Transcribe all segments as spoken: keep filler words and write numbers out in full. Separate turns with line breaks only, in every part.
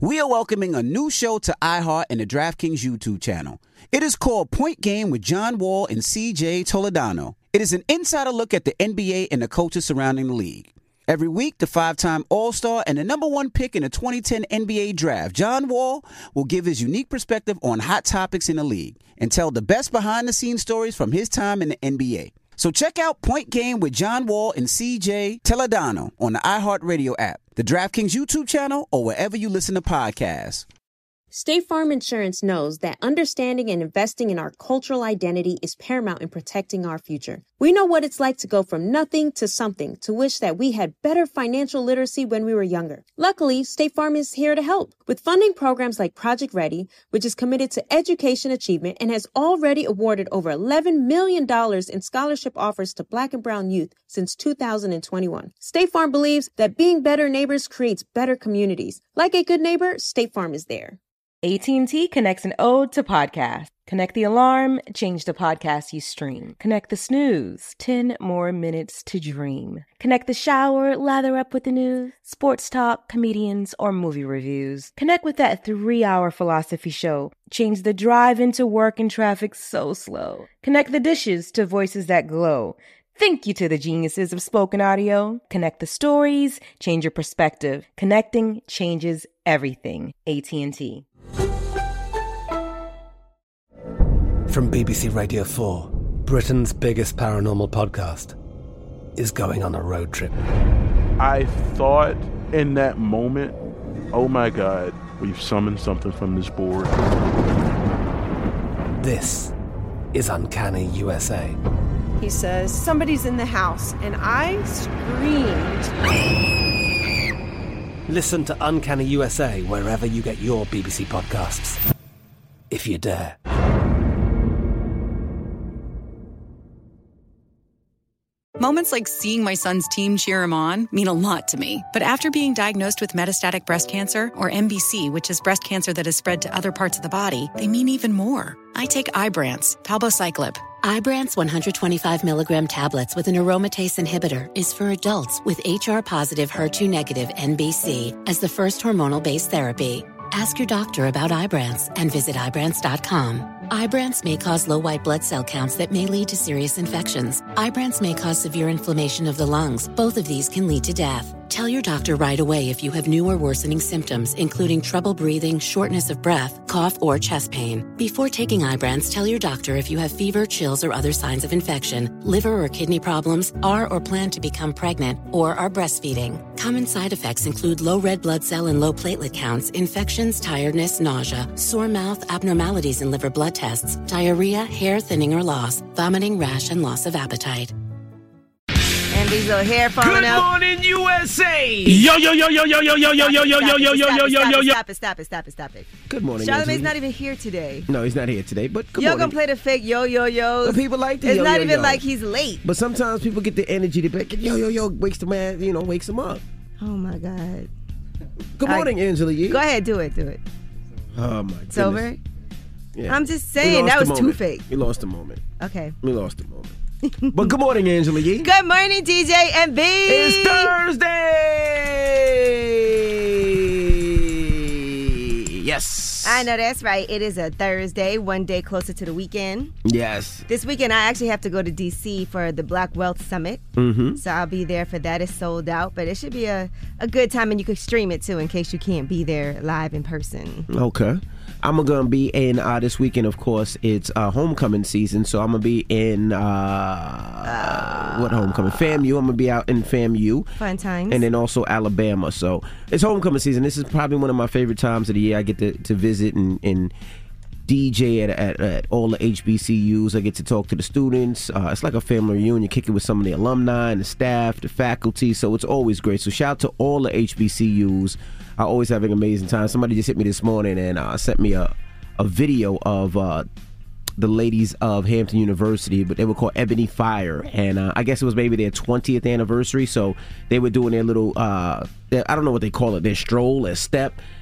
We are welcoming a new show to iHeart and the DraftKings YouTube channel. It is called Point Game with John Wall and C J Toledano. It is an insider look at the N B A and the coaches surrounding the league. Every week, the five-time All-Star and the number one pick in the twenty ten N B A Draft, John Wall, will give his unique perspective on hot topics in the league and tell the best behind-the-scenes stories from his time in the N B A. So check out Point Game with John Wall and C J Toledano on the iHeartRadio app, the DraftKings YouTube channel, or wherever you listen to podcasts.
State Farm Insurance knows that understanding and investing in our cultural identity is paramount in protecting our future. We know what it's like to go from nothing to something, to wish that we had better financial literacy when we were younger. Luckily, State Farm is here to help with funding programs like Project Ready, which is committed to education achievement and has already awarded over eleven million dollars in scholarship offers to Black and Brown youth since two thousand twenty-one. State Farm believes that being better neighbors creates better communities. Like a good neighbor, State Farm is there.
A T and T connects an ode to podcast. Connect the alarm, change the podcast you stream. Connect the snooze, ten more minutes to dream. Connect the shower, lather up with the news, sports talk, comedians, or movie reviews. Connect with that three-hour philosophy show. Change the drive into work and traffic so slow. Connect the dishes to voices that glow. Thank you to the geniuses of spoken audio. Connect the stories, change your perspective. Connecting changes everything. A T and T.
From B B C Radio four, Britain's biggest paranormal podcast is going on a road trip.
I thought in that moment, oh my God, we've summoned something from this board.
This is Uncanny U S A.
He says, somebody's in the house, and I screamed.
Listen to Uncanny U S A wherever you get your B B C podcasts, if you dare.
Moments like seeing my son's team cheer him on mean a lot to me. But after being diagnosed with metastatic breast cancer, or M B C, which is breast cancer that has spread to other parts of the body, they mean even more. I take Ibrance, palbociclib.
Ibrance one hundred twenty-five milligram tablets with an aromatase inhibitor is for adults with H R-positive, H E R two negative N B C as the first hormonal-based therapy. Ask your doctor about Ibrance and visit Ibrance dot com. Ibrance may cause low white blood cell counts that may lead to serious infections. Ibrance may cause severe inflammation of the lungs. Both of these can lead to death. Tell your doctor right away if you have new or worsening symptoms, including trouble breathing, shortness of breath, cough, or chest pain. Before taking Ibrance, tell your doctor if you have fever, chills, or other signs of infection, liver or kidney problems, are or plan to become pregnant, or are breastfeeding. Common side effects include low red blood cell and low platelet counts, infections, tiredness, nausea, sore mouth, abnormalities in liver blood tests, diarrhea, hair thinning or loss, vomiting, rash, and loss of appetite.
And these little hair falling
Good
out.
Good morning, U S A!
Yo, yo, yo, yo, yo, yo, yo, yo, yo, yo, yo, yo, yo, yo, yo, yo, yo.
Stop it, stop it, stop it, stop it.
Good morning,
Charlamagne's not even here today.
No, he's not here today, but good
Y'all
morning.
gonna play the fake yo, yo, yo.
But people like the
It's
yo,
not
yo,
even
yo.
like he's late.
But sometimes people get the energy to be like, yo, yo, yo, wakes the man, you know, wakes him up.
Oh, my God.
Good morning,
I,
Angela Yee.
Go ahead, do it, do it.
Oh, my goodness.
It's over?
Yeah.
I'm just saying, that was
moment.
too fake.
We lost a moment.
Okay.
We lost a moment. But good morning, Angela Yee.
Good morning, D J and B.
It's Thursday. Yes.
I know that's right. It is a Thursday, one day closer to the weekend.
Yes.
This weekend, I actually have to go to D C for the Black Wealth Summit.
Mm-hmm.
So I'll be there for that. It's sold out, but it should be a, a good time, and you can stream it too in case you can't be there live in person.
Okay. I'm going to be in, uh, this weekend, of course, it's uh, homecoming season, so I'm going to be in, uh, uh, what homecoming? FAMU. I'm going to be out in FAMU.
Fun times.
And then also Alabama. So it's homecoming season. This is probably one of my favorite times of the year. I get to, to visit and, and D J at, at, at all the H B C Us. I get to talk to the students. Uh, it's like a family reunion, kick it with some of the alumni and the staff, the faculty. So it's always great. So shout out to all the H B C Us. I always have an amazing time. Somebody just hit me this morning and uh, sent me a, a video of uh, the ladies of Hampton University, but they were called Ebony Fire. And uh, I guess it was maybe their twentieth anniversary. So they were doing their little, uh, their, I don't know what they call it, their stroll, their step.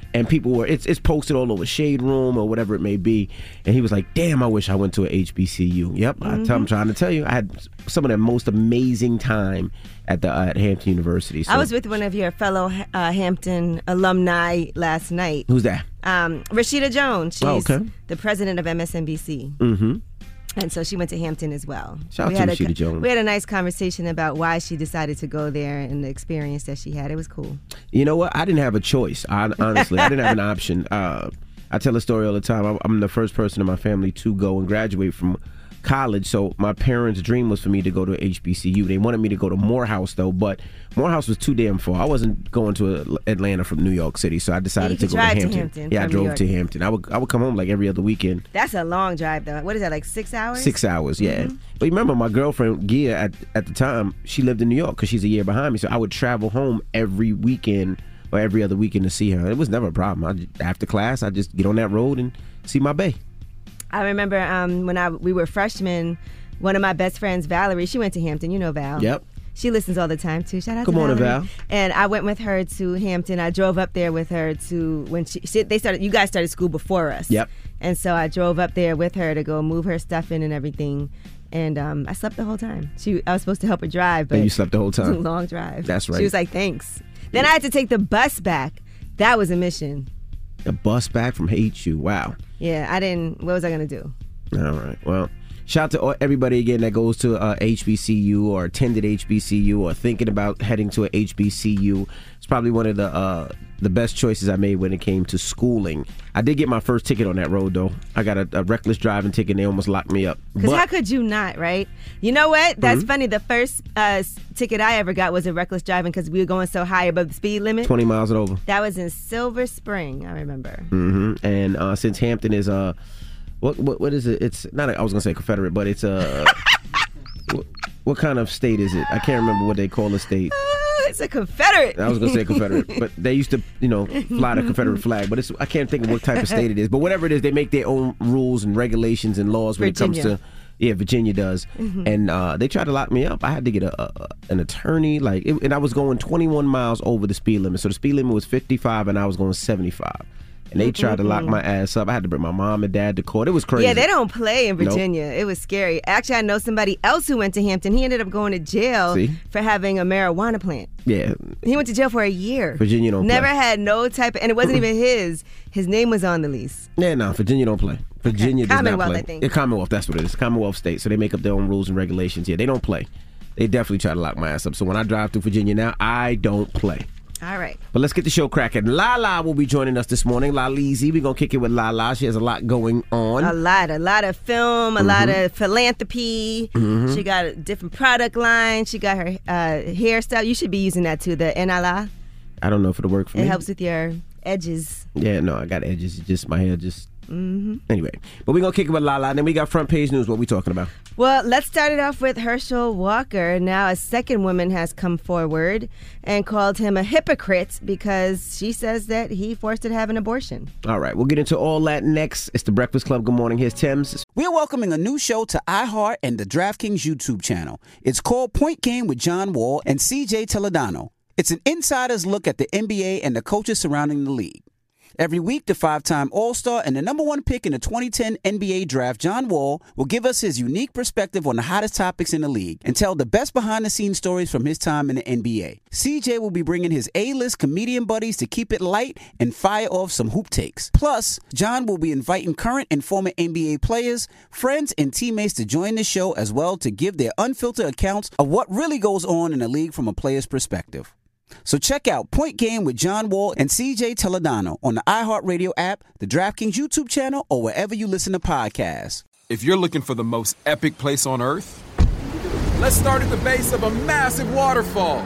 and people were it's it's posted all over Shade Room or whatever it may be, and he was like, damn, I wish I went to an H B C U. Yep, mm-hmm. I tell, I'm trying to tell you, I had some of the most amazing time at the uh, at Hampton University. So.
I was with one of your fellow uh, Hampton alumni last night.
Who's that?
Um, Rashida Jones. She's
oh, okay.
the president of M S N B C.
Mm-hmm.
And so she went to Hampton as well.
Shout
we
out to
had
Rashida
a,
Jones.
We had a nice conversation about why she decided to go there and the experience that she had. It was cool.
You know what? I didn't have a choice. I, honestly, I didn't have an option. Uh, I tell a story all the time. I'm, I'm the first person in my family to go and graduate from college. So my parents' dream was for me to go to H B C U. They wanted me to go to Morehouse, though, but Morehouse was too damn far. I wasn't going to Atlanta from New York City, so I decided to go to Hampton.
to Hampton.
Yeah, I drove
York.
to Hampton. I would I would come home like every other weekend.
That's a long drive, though. What is that, like six hours?
Six hours, yeah.
Mm-hmm.
But remember, my girlfriend, Gia, at, at the time, she lived in New York because she's a year behind me, so I would travel home every weekend or every other weekend to see her. It was never a problem. I just, after class, I just get on that road and see my bae.
I remember um, when I we were freshmen, one of my best friends, Valerie, she went to Hampton. You know Val.
Yep.
She listens all the time, too. Shout out
Come
to
on,
Valerie.
Val.
And I went with her to Hampton. I drove up there with her to when she, she they started. You guys started school before us.
Yep.
And so I drove up there with her to go move her stuff in and everything. And um, I slept the whole time. She, I was supposed to help her drive, but
and you slept the whole time.
It was a long drive.
That's right.
She was like, "Thanks." Then I had to take the bus back. That was a mission.
The bus back from H U. Wow.
Yeah, I didn't. What was I gonna do?
All right. Well. Shout out to everybody again that goes to uh, H B C U or attended H B C U or thinking about heading to a H B C U. It's probably one of the uh, the best choices I made when it came to schooling. I did get my first ticket on that road, though. I got a, a reckless driving ticket and they almost locked me up.
Because how could you not, right? You know what? That's
mm-hmm.
funny. The first uh, ticket I ever got was a reckless driving because we were going so high above the speed limit.
twenty miles and over.
That was in Silver Spring, I remember.
Mm-hmm. And uh, since Hampton is... Uh, What, what what is it? It's not. A, I was gonna say Confederate, but it's a. what, what kind of state is it? I can't remember what they call a state.
Uh, it's a Confederate.
I was gonna say Confederate, but they used to, you know, fly the Confederate flag. But it's I can't think of what type of state it is. But whatever it is, they make their own rules and regulations and laws when
Virginia.
it comes to. Yeah, Virginia does, mm-hmm. and uh, they tried to lock me up. I had to get a, a an attorney, like, it, and I was going twenty-one miles over the speed limit. So the speed limit was fifty-five, and I was going seventy-five. And they tried mm-hmm. to lock my ass up. I had to bring my mom and dad to court. It was crazy.
Yeah, they don't play in Virginia.
Nope.
It was scary. Actually, I know somebody else who went to Hampton. He ended up going to jail
See?
for having a marijuana plant.
Yeah.
He went to jail for a year.
Virginia don't
Never
play.
had no type of, and it wasn't even his. His name was on the lease.
Yeah, no, Virginia don't play. Virginia
okay.
does
Commonwealth,
not play.
I think.
Yeah, Commonwealth, that's what it is. Commonwealth state. So they make up their own rules and regulations. Yeah, they don't play. They definitely try to lock my ass up. So when I drive through Virginia now, I don't play.
All right.
But let's get the show cracking. Lala will be joining us this morning. Laleezy. We're going to kick it with Lala. She has a lot going on.
A lot. A lot of film, a mm-hmm. lot of philanthropy.
Mm-hmm.
She got a different product line. She got her uh, hairstyle. You should be using that too, the Enala.
I don't know if it'll work for
it
me.
It helps with your edges.
Yeah, no, I got edges. It's just my hair just...
Mm-hmm.
Anyway, but we're going to kick it with Lala, and then we got front page news. What we talking about?
Well, let's start it off with Herschel Walker. Now a second woman has come forward and called him a hypocrite because she says that he forced her to have an abortion.
All right, we'll get into all that next. It's The Breakfast Club. Good morning. Here's Tim's.
We're welcoming a new show to iHeart and the DraftKings YouTube channel. It's called Point Game with John Wall and C J Toledano. It's an insider's look at the N B A and the coaches surrounding the league. Every week, the five-time All-Star and the number one pick in the twenty ten N B A draft, John Wall, will give us his unique perspective on the hottest topics in the league and tell the best behind-the-scenes stories from his time in the N B A. C J will be bringing his A-list comedian buddies to keep it light and fire off some hoop takes. Plus, John will be inviting current and former N B A players, friends, and teammates to join the show as well to give their unfiltered accounts of what really goes on in the league from a player's perspective. So check out Point Game with John Wall and C J Toledano on the iHeartRadio app, the DraftKings YouTube channel, or wherever you listen to podcasts.
If you're looking for the most epic place on earth, let's start at the base of a massive waterfall.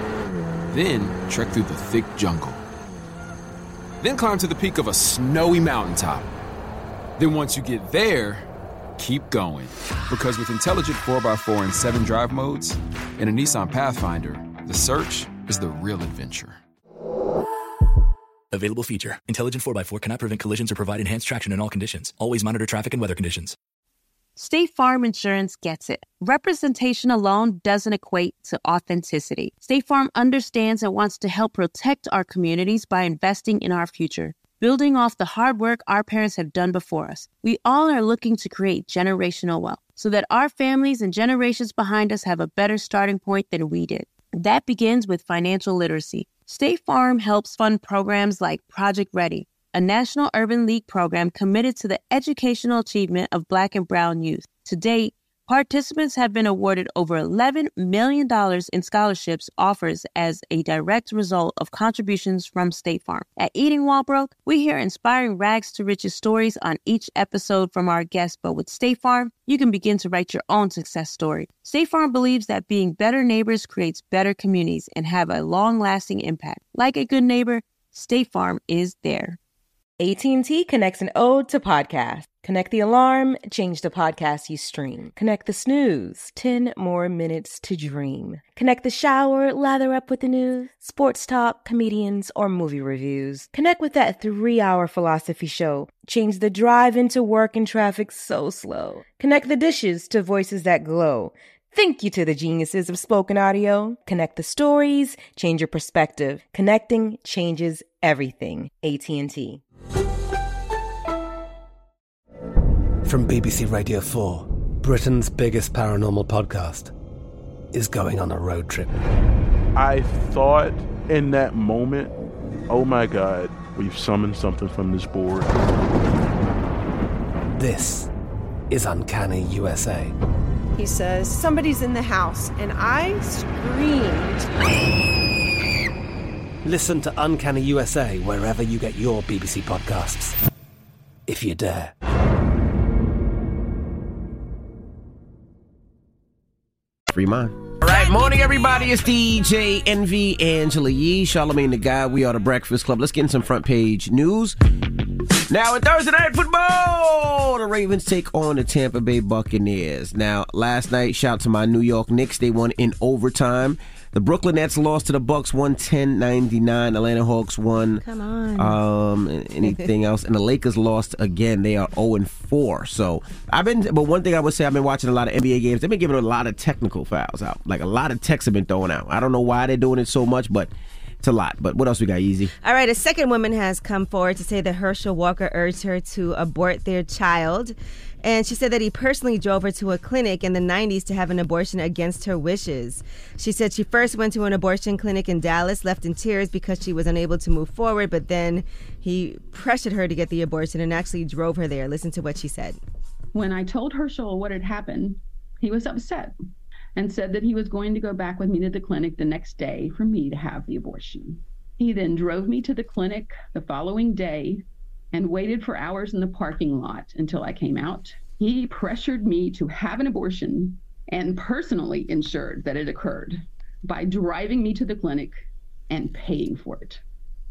Then trek through the thick jungle. Then climb to the peak of a snowy mountaintop. Then once you get there, keep going. Because with intelligent four by four and seven drive modes and a Nissan Pathfinder, the search is the real adventure.
Available feature. Intelligent four by four cannot prevent collisions or provide enhanced traction in all conditions. Always monitor traffic and weather conditions.
State Farm Insurance gets it. Representation alone doesn't equate to authenticity. State Farm understands and wants to help protect our communities by investing in our future, building off the hard work our parents have done before us. We all are looking to create generational wealth so that our families and generations behind us have a better starting point than we did. That begins with financial literacy. State Farm helps fund programs like Project Ready, a National Urban League program committed to the educational achievement of Black and Brown youth. To date, participants have been awarded over eleven million dollars in scholarships offers as a direct result of contributions from State Farm. At Eating While Broke, we hear inspiring rags to riches stories on each episode from our guests, but with State Farm, you can begin to write your own success story. State Farm believes that being better neighbors creates better communities and have a long-lasting impact. Like a good neighbor, State Farm is there.
A T and T connects an ode to podcasts. Connect the alarm, change the podcast you stream. Connect the snooze, ten more minutes to dream. Connect the shower, lather up with the news, sports talk, comedians, or movie reviews. Connect with that three-hour philosophy show. Change the drive into work and traffic so slow. Connect the dishes to voices that glow. Thank you to the geniuses of spoken audio. Connect the stories, change your perspective. Connecting changes everything. A T and T.
From B B C Radio four, Britain's biggest paranormal podcast is going on a road trip.
I thought in that moment, oh my God, we've summoned something from this board.
This is Uncanny U S A.
He says, somebody's in the house, and I screamed.
Listen to Uncanny U S A wherever you get your B B C podcasts, if you dare.
Free mind. All right, morning, everybody. It's D J Envy, Angela Yee, Charlamagne the Guy. We are the Breakfast Club. Let's get in some front page news. Now, in Thursday Night Football, the Ravens take on the Tampa Bay Buccaneers. Now, last night, shout out to my New York Knicks. They won in overtime. The Brooklyn Nets lost to the Bucks one ten ninety-nine. Atlanta Hawks won.
Come on.
Um, anything else? And the Lakers lost again. They are oh and four. So I've been, but one thing I would say, I've been watching a lot of N B A games. They've been giving a lot of technical fouls out. Like a lot of techs have been thrown out. I don't know why they're doing it so much, but it's a lot. But what else we got, Easy?
All right, a second woman has come forward to say that Herschel Walker urged her to abort their child. And she said that he personally drove her to a clinic in the nineties to have an abortion against her wishes. She said she first went to an abortion clinic in Dallas, left in tears because she was unable to move forward, but then he pressured her to get the abortion and actually drove her there. Listen to what she said.
When I told Herschel what had happened, he was upset and said that he was going to go back with me to the clinic the next day for me to have the abortion. He then drove me to the clinic the following day and waited for hours in the parking lot until I came out. He pressured me to have an abortion and personally ensured that it occurred by driving me to the clinic and paying for it.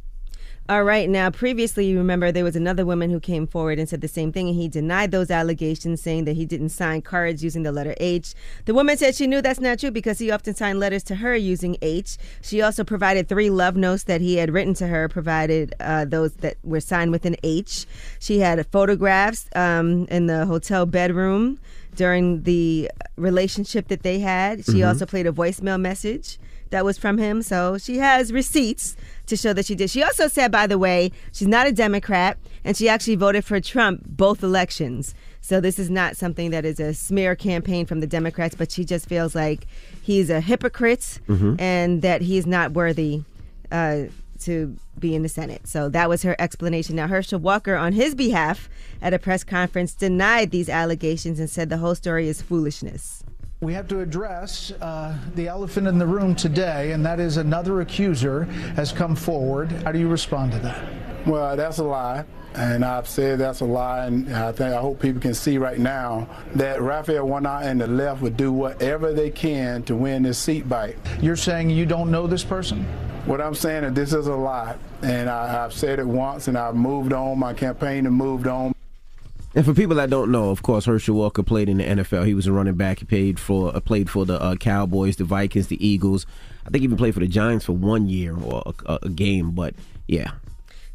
All right. Now, previously, you remember there was another woman who came forward and said the same thing, and he denied those allegations, saying that he didn't sign cards using the letter H. The woman said she knew that's not true because he often signed letters to her using H. She also provided three love notes that he had written to her, provided uh, those that were signed with an H. She had photographs um, in the hotel bedroom during the relationship that they had. She
Mm-hmm.
also played a voicemail message that was from him. So she has receipts to show that she did. She also said, by the way, she's not a Democrat, and she actually voted for Trump both elections. So this is not something that is a smear campaign from the Democrats, but she just feels like he's a hypocrite
Mhm.
and that he's not worthy uh, to be in the Senate. So that was her explanation. Now, Herschel Walker, on his behalf, at a press conference, denied these allegations and said the whole story is foolishness.
We have to address uh, the elephant in the room today, and that is another accuser has come forward. How do you respond to that?
Well, that's a lie, and I've said that's a lie, and I think I hope people can see right now that Raphael Warnock and the left would do whatever they can to win this seat bite.
You're saying you don't know this person?
What I'm saying is this is a lie, and I, I've said it once, and I've moved on. My campaign and moved on.
And for people that don't know, of course, Herschel Walker played in the N F L. He was a running back. He played for uh, played for the uh, Cowboys, the Vikings, the Eagles. I think he even played for the Giants for one year or a, a game. But yeah.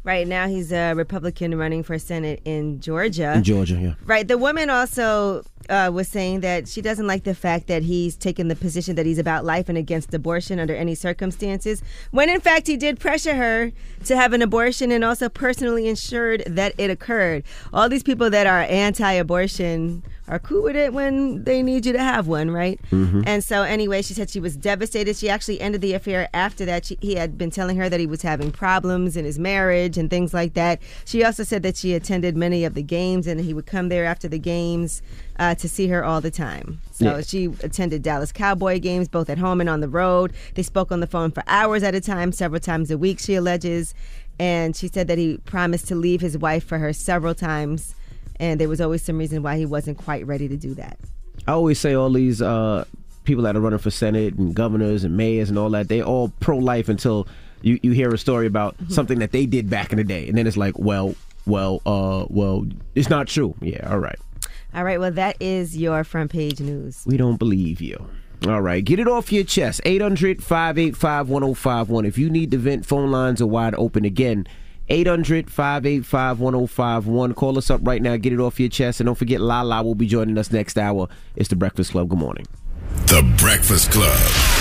Right now, he's a Republican running for Senate in Georgia.
In Georgia, yeah.
Right. The woman also uh, was saying that she doesn't like the fact that he's taken the position that he's about life and against abortion under any circumstances, when in fact he did pressure her to have an abortion and also personally ensured that it occurred. All these people that are anti-abortion are cool with it when they need you to have one, right?
Mm-hmm.
And so anyway, she said she was devastated. She actually ended the affair after that. She, he had been telling her that he was having problems in his marriage and things like that. She also said that she attended many of the games and he would come there after the games uh, to see her all the time. So
Yeah.
she attended Dallas Cowboy games, both at home and on the road. They spoke on the phone for hours at a time, several times a week, she alleges. And she said that he promised to leave his wife for her several times. And there was always some reason why he wasn't quite ready to do that.
I always say all these uh, people that are running for Senate and governors and mayors and all that, they all pro-life until you, you hear a story about mm-hmm. something that they did back in the day. And then it's like, well, well, uh, well, it's not true. Yeah, all right.
All right, well, that is your front page news.
We don't believe you. All right, get it off your chest. eight hundred, five eight five, one oh five one. If you need to vent, phone lines are wide open again. eight hundred, five eight five, one oh five one. Call us up right now. Get it off your chest. And don't forget, Lala will be joining us next hour. It's The Breakfast Club. Good morning.
The Breakfast Club.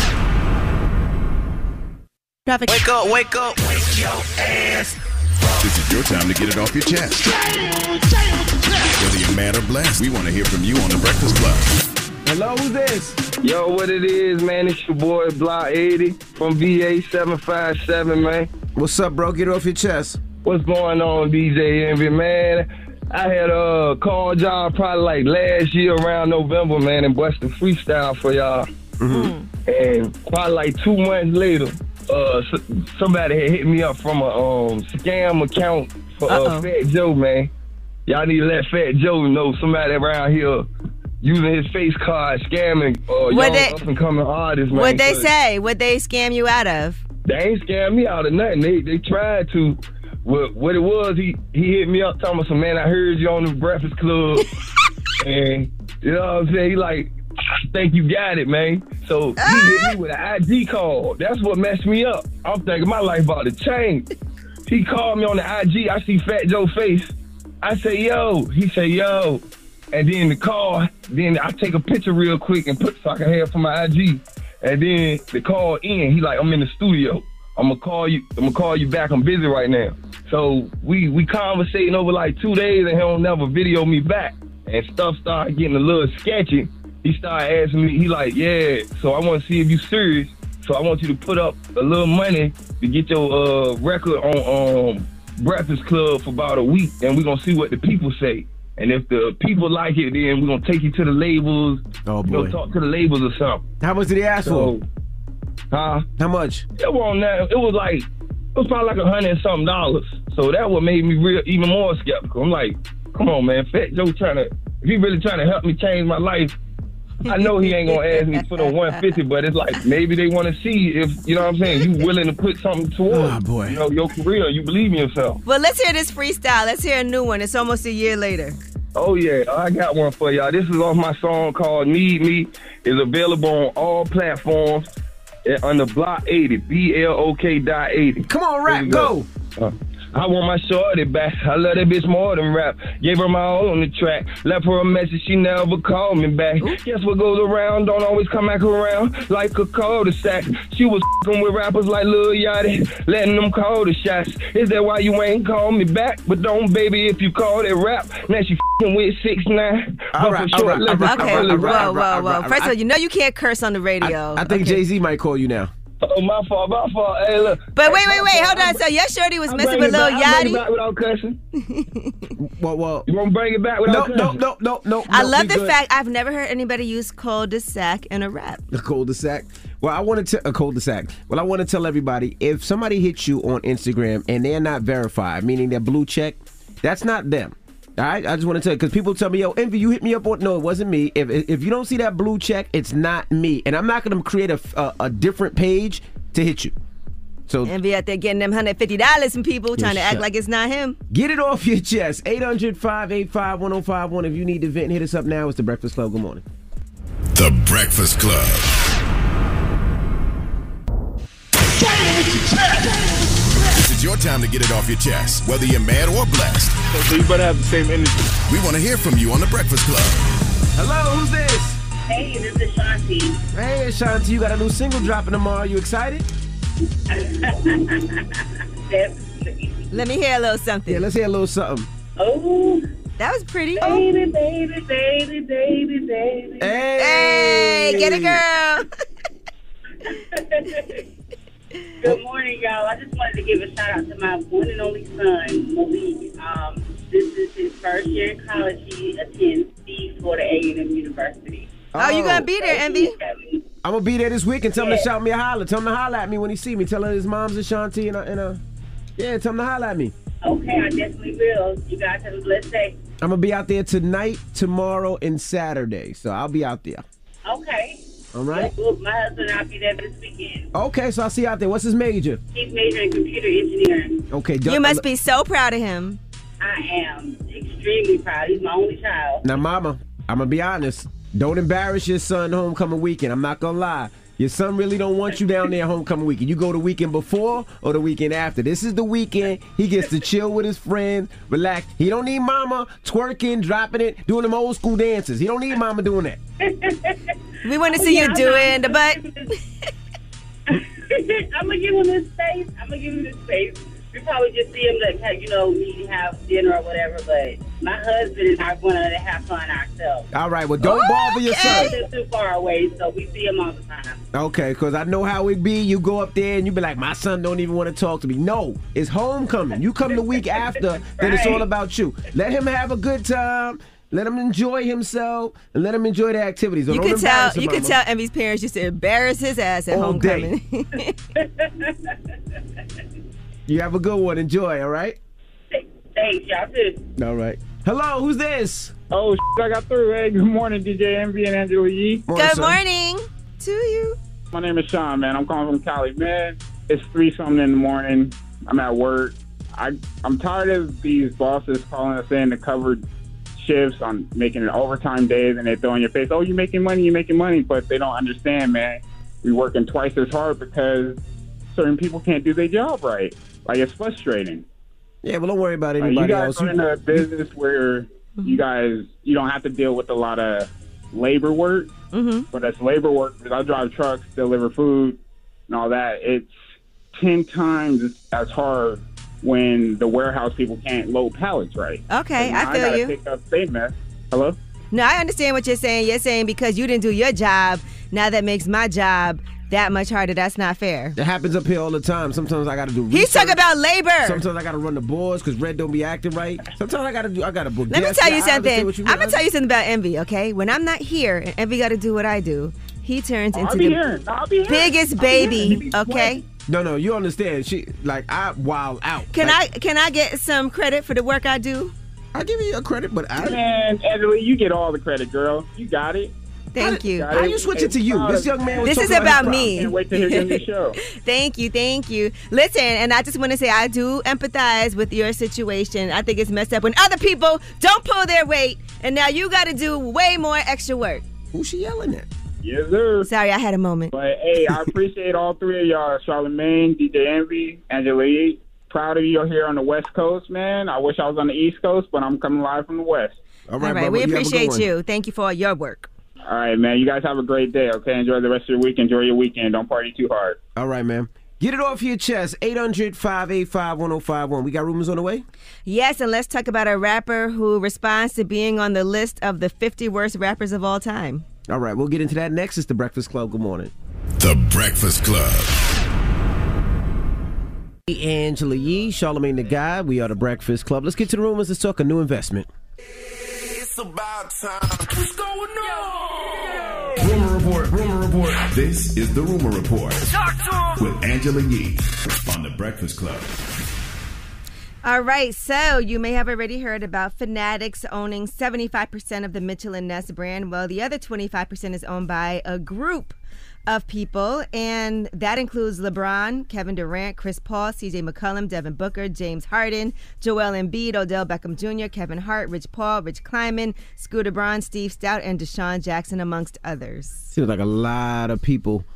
Traffic.
Wake up, wake up. Wake your ass. This is your time to get it off your chest. Whether you're mad or blessed, we want to hear from you on The Breakfast Club.
Hello, who's this?
Yo, what it is, man? It's your boy, Block eighty from V A seven five seven, man.
What's up, bro? Get it off your chest.
What's going on, D J Envy, man? I had a call job probably like last year around November, man, and busted freestyle for y'all.
Mm-hmm.
And probably like two months later, uh, somebody had hit me up from a um, scam account for uh, Fat Joe, man. Y'all need to let Fat Joe know somebody around here using his face card, scamming uh, young
they,
up and coming artists, man.
What'd they say? What'd they scam you out of?
They ain't scammed me out of nothing. They they tried to. What, what it was, he, he hit me up talking about some, man, I heard you on the Breakfast Club. And, you know what I'm saying? He like, I think you got it, man. So he hit me with an I D call. That's what messed me up. I'm thinking my life about to change. He called me on the I G. I see Fat Joe's face. I say, yo. He say, yo. And then the call, then I take a picture real quick and put so I can have for my I G. And then the call in, he like, I'm in the studio. I'm gonna call you. I'm gonna call you back. I'm busy right now. So we we conversating over like two days, and he don't never video me back. And stuff started getting a little sketchy. He started asking me. He like, yeah. So I want to see if you serious. So I want you to put up a little money to get your uh, record on um, Breakfast Club for about a week, and we're gonna see what the people say. And if the people like it, then we're gonna take you to the labels.
Oh boy.
Go talk to the labels or something.
How much did he ask
so,
for?
Huh?
How much?
It wasn't that. It was like, it was probably like a hundred and something dollars. So that what made me real, even more skeptical. I'm like, come on, man. Fat Joe trying to, if he really trying to help me change my life, I know he ain't gonna ask me for the one fifty, but it's like maybe they want to see if, you know what I'm saying, you willing to put something towards,
oh, boy.
you know, your career. You believe in yourself.
Well, let's hear this freestyle. Let's hear a new one. It's almost a year later.
Oh, yeah. I got one for y'all. This is off my song called Need Me. It's available on all platforms. Under Block eighty, B L O K dot eighty.
Come on, rap, go.
go. Uh, I want my shorty back. I love that bitch more than rap. Gave her my all on the track. Left her a message, she never called me back. Ooh. Guess what goes around don't always come back around like a cul-de-sac. She was f***ing with rappers like Lil Yachty, letting them call the shots. Is that why you ain't called me back? But don't, baby, if you call it rap. Now she f***ing with six nine.
All right, all right, all right,
okay,
all right,
whoa, whoa,
all
whoa.
right,
First of all, you know you can't curse on the radio.
I, I think
okay.
Jay-Z might call you now.
Oh, my fault, my fault. Hey, look.
But wait, wait, wait. Hold on. So your shorty was messing with Lil Yachty?
I'll bring it back without cussing.
well, well.
You want to bring it back without
no,
cussing?
No, no, no, no.
I
no,
love the
good.
fact I've never heard anybody use cul-de-sac in a rap.
A cul-de-sac? Well, I want to tell a cul-de-sac. Well, I want to tell everybody, if somebody hits you on Instagram and they're not verified, meaning they're blue check, that's not them. All right, I just want to tell you, because people tell me, yo, Envy, you hit me up on, no, it wasn't me. If if you don't see that blue check, it's not me. And I'm not going to create a, a, a different page to hit you. So
Envy out there getting them one hundred fifty dollars from people trying to act like it's not him.
Get it off your chest. eight hundred, five eight five, one oh five one. If you need to vent, hit us up now. It's The Breakfast Club. Good morning.
The Breakfast Club. This is your time to get it off your chest, whether you're mad or blessed.
So you better have the same energy.
We want to hear from you on The Breakfast Club.
Hello, who's this?
Hey, this is Shanti.
Hey, Shanti, you got a new single dropping tomorrow. You excited?
Let me hear a little something.
Yeah, let's hear a little something.
Oh.
That was pretty.
Baby, baby, baby, baby, baby.
Hey,
hey get it, girl.
Good morning, y'all. I just wanted to give a shout out to my one and only son, Malik. Um, this is his first year in college. He attends the Florida A and M University.
Oh, oh, you gonna be there, Envy?
I'm gonna be there this week and tell him
yeah.
to shout me a holler. Tell him to holler at me when he see me. Tell him his mom's Ashanti and uh, and uh, yeah, tell him to holler at me.
Okay, I definitely will. You guys have a blessed day.
I'm gonna be out there tonight, tomorrow, and Saturday. So I'll be out there.
Okay.
All right.
Well, my husband and I'll be there this weekend.
Okay, so I'll see you out there. What's his major?
He's majoring in computer engineering.
Okay.
You must be so proud of him.
I am extremely proud. He's my only child.
Now, Mama, I'm gonna be honest. Don't embarrass your son homecoming weekend. I'm not gonna lie. Your son really don't want you down there homecoming weekend. You go the weekend before or the weekend after. This is the weekend. He gets to chill with his friends, relax. He don't need mama twerking, dropping it, doing them old school dances. He don't need mama doing that.
We want to see
yeah,
you do it in the butt.
I'm going to give him this space. I'm going to give him this space. We probably just see him, like, you know, meet and have dinner or whatever, but my husband and I are going to have fun ourselves.
All right, well, don't okay. bother your son.
He's too far away, so we see him all the time.
Okay, because I know how it be. You go up there and you be like, my son don't even want to talk to me. No, it's homecoming. You come the week after, right. Then it's all about you. Let him have a good time. Let him enjoy himself and let him enjoy the activities.
You
don't
could tell.
him,
You could tell Envy's parents used to embarrass his ass at
all
homecoming.
Day. You have a good one. Enjoy, all right?
Thanks, y'all too.
All right. Hello, who's this?
Oh, I got through. Hey, good morning, D J Envy and Angela Yee.
Morning, good morning son. to you.
My name is Sean, man. I'm calling from Cali. Man, it's three something in the morning. I'm at work. I, I'm tired of these bosses calling us in to cover shifts on making an overtime days, and they throw in your face, oh, you're making money, you're making money, but they don't understand, man. We're working twice as hard because certain people can't do their job right. Like, it's frustrating.
Yeah, well, don't worry about anybody
like, you guys
else.
are in a business where mm-hmm. you guys, you don't have to deal with a lot of labor work,
mm-hmm.
but as labor work, because I drive trucks, deliver food, and all that, it's ten times as hard when the warehouse people can't load pallets right.
Okay, I feel
I gotta
you.
Pick up same mess. Hello?
No, I understand what you're saying. You're saying because you didn't do your job, now that makes my job that much harder. That's not fair.
It happens up here all the time. Sometimes I got to do research.
He's talking about labor.
Sometimes I got to run the boards because Red don't be acting right. Sometimes I got to do. I got to book.
Let
guests.
me tell you
yeah,
something.
You
I'm gonna tell you something about Envy. Okay, when I'm not here and Envy got to do what I do, he turns
oh,
into
I'll be
the
here. I'll be here.
biggest
I'll
baby.
Be
okay.
No, no, you understand. She like I wild out.
Can
like,
I can I get some credit for the work I do?
I give you a credit, but I
man, Angela, you get all the credit, girl. You got it.
Thank
how,
you.
How you switch it to you? This young man was
This is
about,
about me.
Can't wait to hear your new show.
Thank you, thank you. Listen, and I just want to say I do empathize with your situation. I think it's messed up when other people don't pull their weight, and now you got to do way more extra work.
Who's she yelling at?
Yes, sir.
Sorry, I had a moment.
But hey, I appreciate all three of y'all: Charlamagne, D J Envy, Angela Yee. Proud of you here on the West Coast, man. I wish I was on the East Coast, but I'm coming live from the West.
All right,
all right.
Bubba,
We
you
appreciate you. Thank you for all your work.
All right, man. You guys have a great day, okay? Enjoy the rest of your week. Enjoy your weekend. Don't party too hard.
All right, man. Get it off your chest. eight hundred, five eight five, one oh five one. We got rumors on the way?
Yes, and let's talk about a rapper who responds to being on the list of the fifty worst rappers of all time.
All right, we'll get into that next. It's The Breakfast Club. Good morning.
The Breakfast Club.
Angela Yee, Charlamagne the Guy. We are The Breakfast Club. Let's get to the rumors. Let's talk a new investment.
It's about time. What's going on? Rumor Report, Rumor Report. This is the Rumor Report with Angela Yee on The Breakfast Club.
All right, so you may have already heard about Fanatics owning seventy-five percent of the Mitchell and Ness brand. Well, the other twenty-five percent is owned by a group of people, and that includes LeBron, Kevin Durant, Chris Paul, C J McCollum, Devin Booker, James Harden, Joel Embiid, Odell Beckham Junior, Kevin Hart, Rich Paul, Rich Kleiman, Scooter Braun, Steve Stout, and Deshaun Jackson, amongst others.
Seems like a lot of people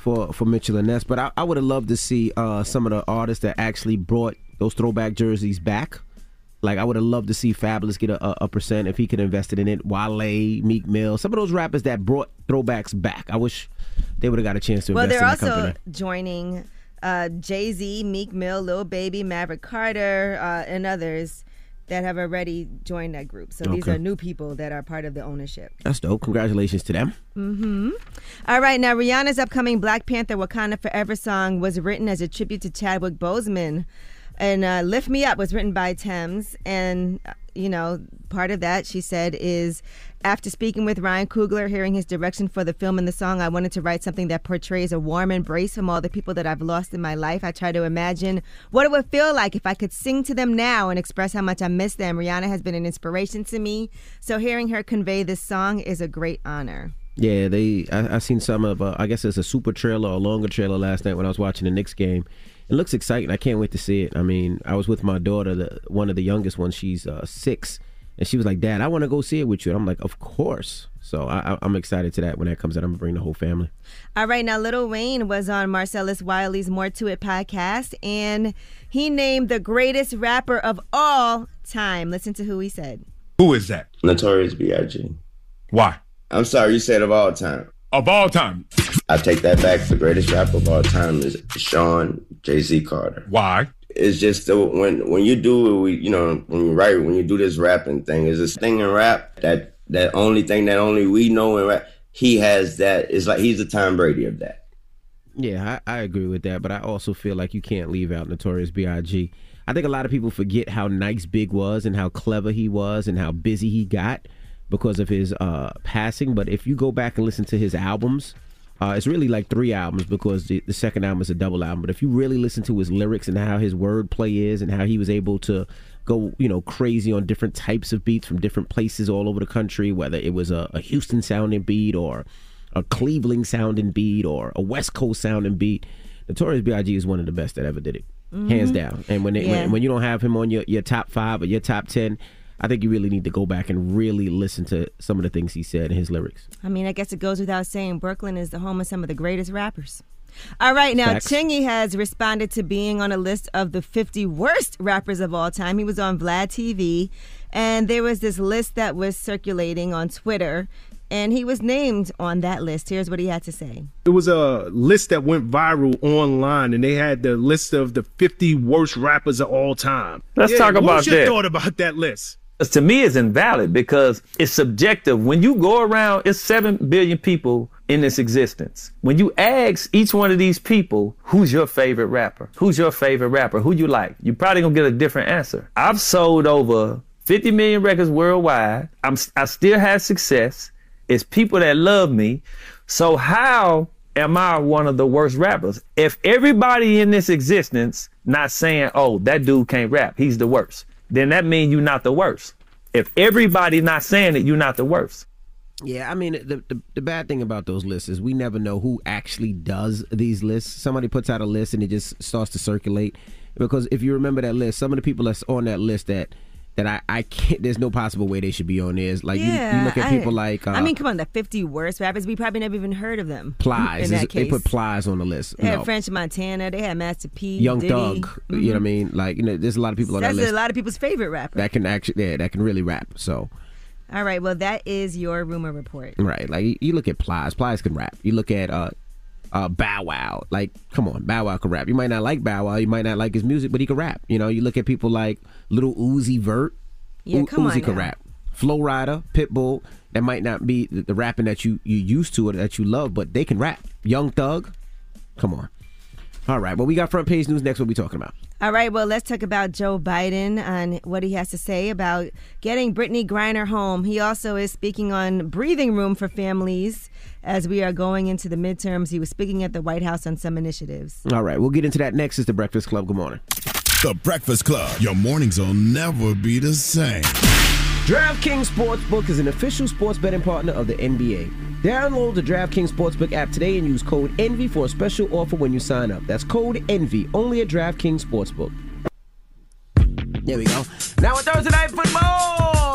for, for Mitchell and Ness, but I, I would have loved to see uh, some of the artists that actually brought those throwback jerseys back. Like, I would have loved to see Fabulous get a, a, a percent if he could invest in it. Wale, Meek Mill, some of those rappers that brought throwbacks back. I wish they would have got a chance to
well,
invest in that
they're also
company.
joining uh, Jay-Z, Meek Mill, Lil Baby, Maverick Carter, uh, and others that have already joined that group. So these
Okay.
are new people that are part of the ownership.
That's dope. Congratulations to them.
Mm-hmm. All right, now Rihanna's upcoming Black Panther Wakanda Forever song was written as a tribute to Chadwick Boseman. And uh, Lift Me Up was written by Thames. And, uh, you know, part of that, she said, is after speaking with Ryan Coogler, hearing his direction for the film and the song, I wanted to write something that portrays a warm embrace from all the people that I've lost in my life. I try to imagine what it would feel like if I could sing to them now and express how much I miss them. Rihanna has been an inspiration to me. So hearing her convey this song is a great honor.
Yeah, they. I, I seen some of. Uh, I guess it's a super trailer or a longer trailer last night when I was watching the Knicks game. It looks exciting. I can't wait to see it. I mean, I was with my daughter, the, one of the youngest ones. She's uh, six, and she was like, "Dad, I want to go see it with you." And I'm like, "Of course." So I, I'm excited to that when that comes out. I'm gonna bring the whole family.
All right, now Lil Wayne was on Marcellus Wiley's More to It podcast, and he named the greatest rapper of all time. Listen to who he said.
Who is that?
Notorious B I G
Why?
I'm sorry, you said of all time.
Of all time.
I take that back. The greatest rapper of all time is Sean Jay-Z Carter.
Why?
It's just the, when when you do we you know when you write when you do this rapping thing, is this thing in rap that that only thing that only we know in rap. He has that. It's like he's the Tom Brady of that.
Yeah, I, I agree with that, but I also feel like you can't leave out Notorious B I G I think a lot of people forget how nice Big was and how clever he was and how busy he got because of his uh, passing. But if you go back and listen to his albums, uh, it's really like three albums because the, the second album is a double album. But if you really listen to his lyrics and how his wordplay is and how he was able to go, you know, crazy on different types of beats from different places all over the country, whether it was a, a Houston sounding beat or a Cleveland sounding beat or a West Coast sounding beat, Notorious B I G is one of the best that ever did it, mm-hmm. hands down. And when, they, yeah. when when you don't have him on your, your top five or your top ten, I think you really need to go back and really listen to some of the things he said in his lyrics.
I mean, I guess it goes without saying, Brooklyn is the home of some of the greatest rappers. All right, now
Facts.
Chingy has responded to being on a list of the fifty worst rappers of all time. He was on Vlad T V, and there was this list that was circulating on Twitter, and he was named on that list. Here's what he had to say.
There was a list that went viral online, and they had the list of the fifty worst rappers of all time.
Let's
yeah,
talk about
What's your
that.
thought about that list?
To me, it's invalid because it's subjective. When you go around, it's seven billion people in this existence. When you ask each one of these people, who's your favorite rapper? Who's your favorite rapper? Who you like? You're probably gonna get a different answer. I've sold over fifty million records worldwide. I'm, I still have success. It's people that love me. So how am I one of the worst rappers? If everybody in this existence not saying, oh, that dude can't rap, he's the worst, then that means you're not the worst. If everybody not saying it, you're not the worst.
Yeah, I mean, the, the the bad thing about those lists is we never know who actually does these lists. Somebody puts out a list and it just starts to circulate. Because if you remember that list, some of the people that's on that list that that I, I can't, there's no possible way they should be on this. Like,
yeah,
you, you look at
I,
people like... Uh,
I mean, come on, the fifty worst rappers, we probably never even heard of them.
Plies.
In that
They
case.
put Plies on the list.
They
you
had
know.
French Montana. They had Master P.
Young
Diddy.
Thug.
Mm-hmm.
You know what I mean? Like, you know, there's a lot of people on
That's
that list
a lot of people's favorite rapper.
that can actually, yeah, that can really rap. So...
All right, well, that is your rumor report.
Right, like you- you look at Plies. Plies can rap. You look at uh, uh, Bow Wow. Like, come on, Bow Wow can rap. You might not like Bow Wow, you might not like his music, but he can rap. You know, you look at people like Little Uzi Vert.
Yeah,
U-
come
Uzi
on
can
now.
rap. Flo Rida, Pitbull. That might not be the, the rapping that you you used to or that you love, but they can rap. Young Thug, come on. All right, well, we got front page news next. What we talking about?
All right, well, let's talk about Joe Biden and what he has to say about getting Brittany Griner home. He also is speaking on breathing room for families as we are going into the midterms. He was speaking at the White House on some initiatives.
All right, we'll get into that next. It's The Breakfast Club. Good morning.
The Breakfast Club. Your mornings will never be the same.
DraftKings Sportsbook is an official sports betting partner of the N B A. Download the DraftKings Sportsbook app today and use code ENVY for a special offer when you sign up. That's code ENVY, only at DraftKings Sportsbook. There we go. Now with Thursday Night Football,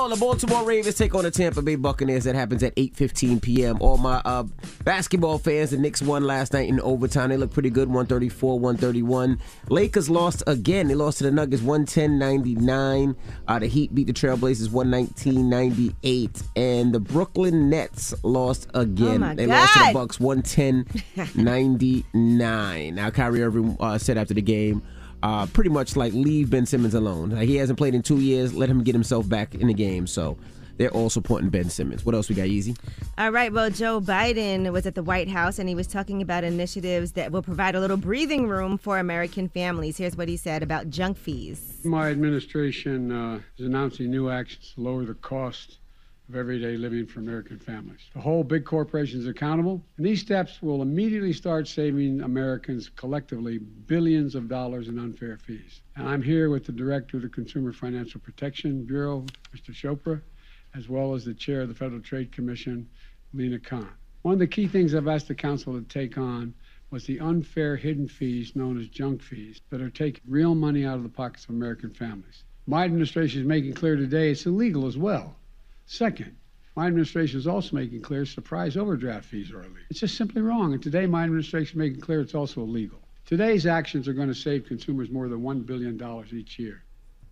the Baltimore Ravens take on the Tampa Bay Buccaneers. That happens at eight fifteen p.m. All my uh, basketball fans, the Knicks won last night in overtime. They look pretty good, one thirty-four one thirty-one. Lakers lost again. They lost to the Nuggets one ten ninety-nine. Uh, the Heat beat the Trailblazers one nineteen ninety-eight. And the Brooklyn Nets lost again.
Oh my
they
God.
lost to the Bucks one ten ninety-nine. Now, Kyrie Irving uh, said after the game, Uh, pretty much like leave Ben Simmons alone. Like, he hasn't played in two years. Let him get himself back in the game. So they're all supporting Ben Simmons. What else we got, Easy?
All right. Well, Joe Biden was at the White House and he was talking about initiatives that will provide a little breathing room for American families. Here's what he said about junk fees.
My administration uh, is announcing new actions to lower the cost of everyday living for American families, to hold big corporations accountable. And these steps will immediately start saving Americans collectively billions of dollars in unfair fees. And I'm here with the director of the Consumer Financial Protection Bureau, Mister Chopra, as well as the chair of the Federal Trade Commission, Lena Khan. One of the key things I've asked the council to take on was the unfair hidden fees known as junk fees that are taking real money out of the pockets of American families. My administration is making clear today it's illegal as well. Second, my administration is also making clear surprise overdraft fees are illegal. It's just simply wrong. And today, my administration is making clear it's also illegal. Today's actions are going to save consumers more than one billion dollars each year.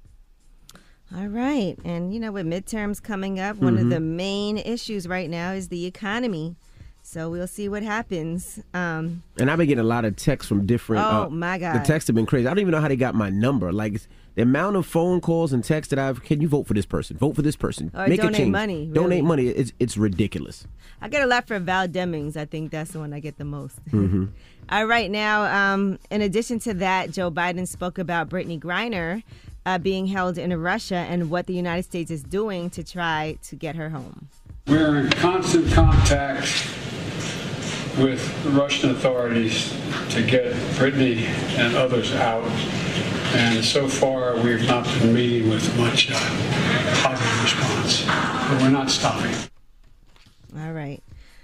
All right. And, you know, with midterms coming up, one
Mm-hmm.
of the main issues right now is the economy. So we'll see what happens. Um,
And I've been getting a lot of texts from different.
Oh,
uh,
my God.
The texts have been crazy. I don't even know how they got my number. Like, it's- the amount of phone calls and texts that I've. Can you vote for this person? Vote for this person.
Or
Make a
donate
change.
money, really.
Donate money. It's it's ridiculous.
I get a lot for Val Demings. I think that's the one I get the most.
Mm-hmm.
All right. Now, um, in addition to that, Joe Biden spoke about Brittany Griner uh, being held in Russia and what the United States is doing to try to get her home.
We're in constant contact with the Russian authorities to get Brittany and others out. And so far, we've not been meeting with much uh, positive response. But we're not stopping.
All right.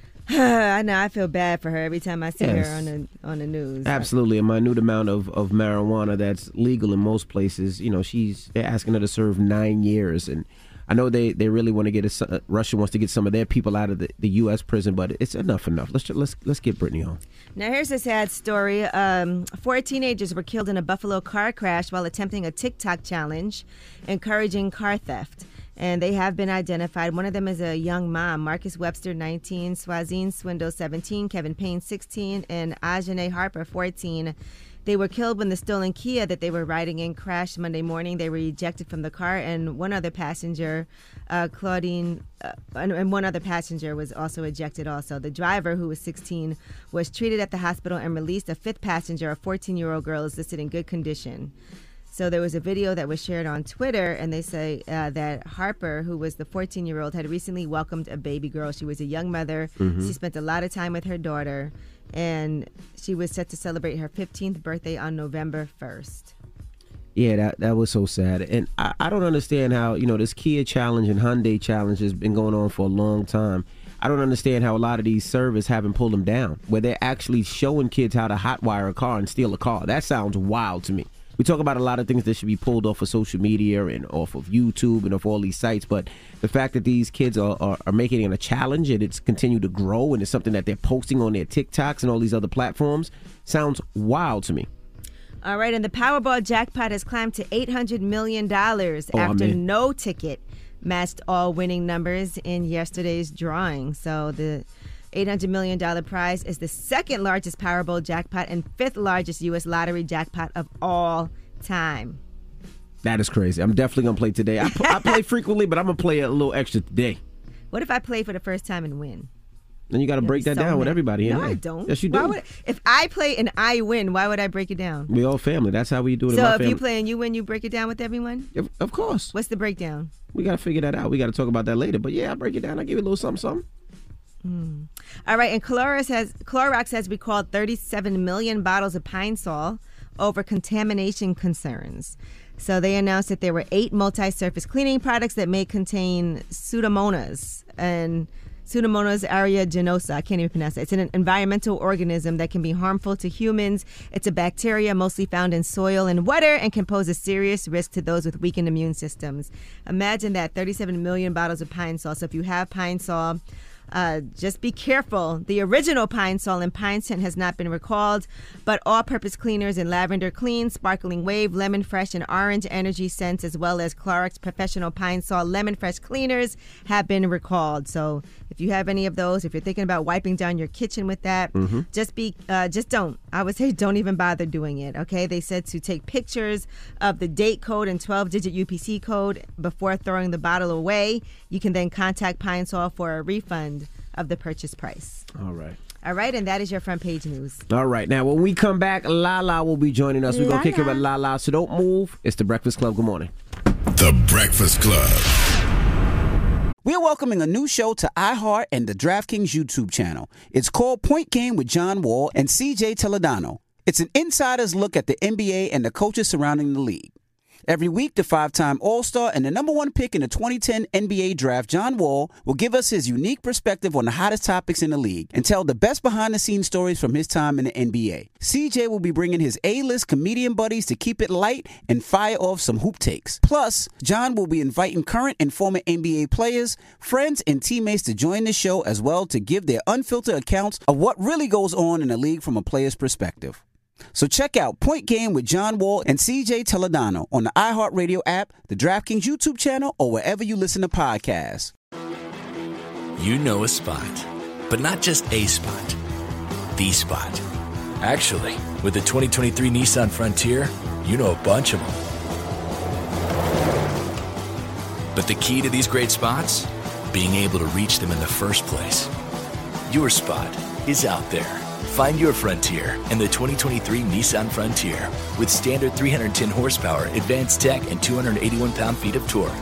I know. I feel bad for her every time I see
Yes.
her on the on the news.
Absolutely, a minute amount of, of marijuana that's legal in most places. You know, she's they're asking her to serve nine years, and I know they, they really want to get a, Russia wants to get some of their people out of the, the U S prison, but it's enough enough. Let's let's let's get Brittany home.
Now, here's a sad story. Um, four teenagers were killed in a Buffalo car crash while attempting a TikTok challenge, encouraging car theft. And they have been identified. One of them is a young mom, Marcus Webster, nineteen, Swazine Swindle, seventeen, Kevin Payne, sixteen, and Ajane Harper, fourteen. They were killed when the stolen Kia that they were riding in crashed Monday morning. They were ejected from the car, and one other passenger, uh, Claudine, uh, and, and one other passenger was also ejected also. The driver, who was sixteen, was treated at the hospital and released. A fifth passenger, a fourteen-year-old girl, is listed in good condition. So there was a video that was shared on Twitter, and they say uh, that Harper, who was the fourteen-year-old, had recently welcomed a baby girl. She was a young mother.
Mhm.
She spent a lot of time with her daughter, and she was set to celebrate her fifteenth birthday on November first.
Yeah, that that was so sad. And I, I don't understand how, you know, this Kia challenge and Hyundai challenge has been going on for a long time. I don't understand how a lot of these servers haven't pulled them down, where they're actually showing kids how to hotwire a car and steal a car. That sounds wild to me. We talk about a lot of things that should be pulled off of social media and off of YouTube and off all these sites, but the fact that these kids are, are, are making it a challenge and it's continued to grow and it's something that they're posting on their TikToks and all these other platforms sounds wild to me.
All right, and the Powerball jackpot has climbed to eight hundred million dollars
Oh,
after
man.
no ticket matched all winning numbers in yesterday's drawing. So the eight hundred million dollars prize is the second largest Powerball jackpot and fifth largest U S lottery jackpot of all time.
That is crazy. I'm definitely going to play today. I, I play frequently, but I'm going to play a little extra today.
What if I play for the first time and win?
Then you got to
You'll
break
be
that
so
down with
mad.
everybody.
No,
in
I
there.
don't.
Yes, you
Why
do.
would, if I play and I win, why would I break it down?
We all family. That's how we do it in
So
my
if
family.
you play and you win, you break it down with everyone?
Of- Of course.
What's the breakdown?
We got to figure that out. We got to talk about that later. But yeah, I break it down. I give you a little something, something.
Hmm. All right, and Clorox has, Clorox has recalled thirty-seven million bottles of Pine Sol over contamination concerns. So they announced that there were eight multi-surface cleaning products that may contain Pseudomonas, and Pseudomonas aeruginosa. I can't even pronounce it. It's an environmental organism that can be harmful to humans. It's a bacteria mostly found in soil and water and can pose a serious risk to those with weakened immune systems. Imagine that, thirty-seven million bottles of Pine Sol. So if you have Pine Sol, Uh, just be careful. The original Pine Sol and Pine Scent has not been recalled, but all-purpose cleaners in Lavender Clean, Sparkling Wave, Lemon Fresh, and Orange Energy scents, as well as Clorox Professional Pine Sol Lemon Fresh cleaners, have been recalled. So if you have any of those, if you're thinking about wiping down your kitchen with that,
Mm-hmm.
just be, uh, just don't. I would say don't even bother doing it. Okay? They said to take pictures of the date code and twelve-digit U P C code before throwing the bottle away. You can then contact Pine Sol for a refund of the purchase price.
All right.
All right, and that is your front page news.
All right. Now, when we come back, Lala will be joining us. We're going to kick it with
Lala.
Lala, so don't move. It's The Breakfast Club. Good morning.
The Breakfast Club.
We're welcoming a new show to iHeart and the DraftKings YouTube channel. It's called Point Game with John Wall and C J Toledano. It's an insider's look at the N B A and the coaches surrounding the league. Every week, the five-time All-Star and the number one pick in the twenty ten N B A draft, John Wall, will give us his unique perspective on the hottest topics in the league and tell the best behind-the-scenes stories from his time in the N B A. C J will be bringing his A-list comedian buddies to keep it light and fire off some hoop takes. Plus, John will be inviting current and former N B A players, friends, and teammates to join the show as well to give their unfiltered accounts of what really goes on in the league from a player's perspective. So check out Point Game with John Wall and C J Toledano on the iHeartRadio app, the DraftKings YouTube channel, or wherever you listen to podcasts.
You know a spot, but not just a spot, the spot. Actually, with the twenty twenty-three Nissan Frontier, you know a bunch of them. But the key to these great spots? Being able to reach them in the first place. Your spot is out there. Find your Frontier in the twenty twenty-three Nissan Frontier with standard three hundred ten horsepower, advanced tech, and two hundred eighty-one pound-feet of torque.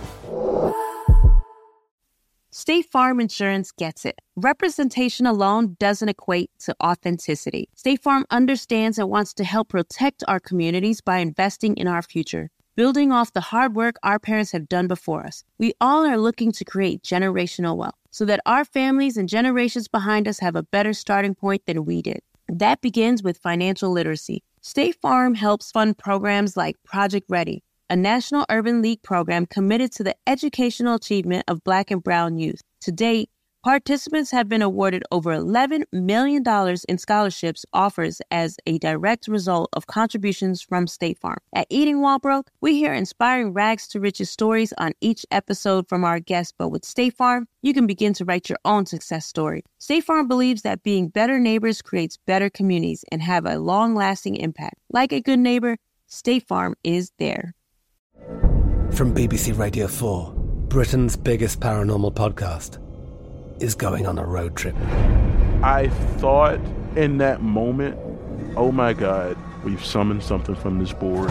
State Farm Insurance gets it. Representation alone doesn't equate to authenticity. State Farm understands and wants to help protect our communities by investing in our future, building off the hard work our parents have done before us. We all are looking to create generational wealth so that our families and generations behind us have a better starting point than we did. That begins with financial literacy. State Farm helps fund programs like Project Ready, a National Urban League program committed to the educational achievement of Black and Brown youth. To date, participants have been awarded over eleven million dollars in scholarships offers as a direct result of contributions from State Farm. At Eating While Broke, we hear inspiring rags to riches stories on each episode from our guests, but with State Farm, you can begin to write your own success story. State Farm believes that being better neighbors creates better communities and have a long-lasting impact. Like a good neighbor, State Farm is there.
From B B C Radio four, Britain's biggest paranormal podcast is going on a road trip.
I thought in that moment, oh my God, we've summoned something from this board.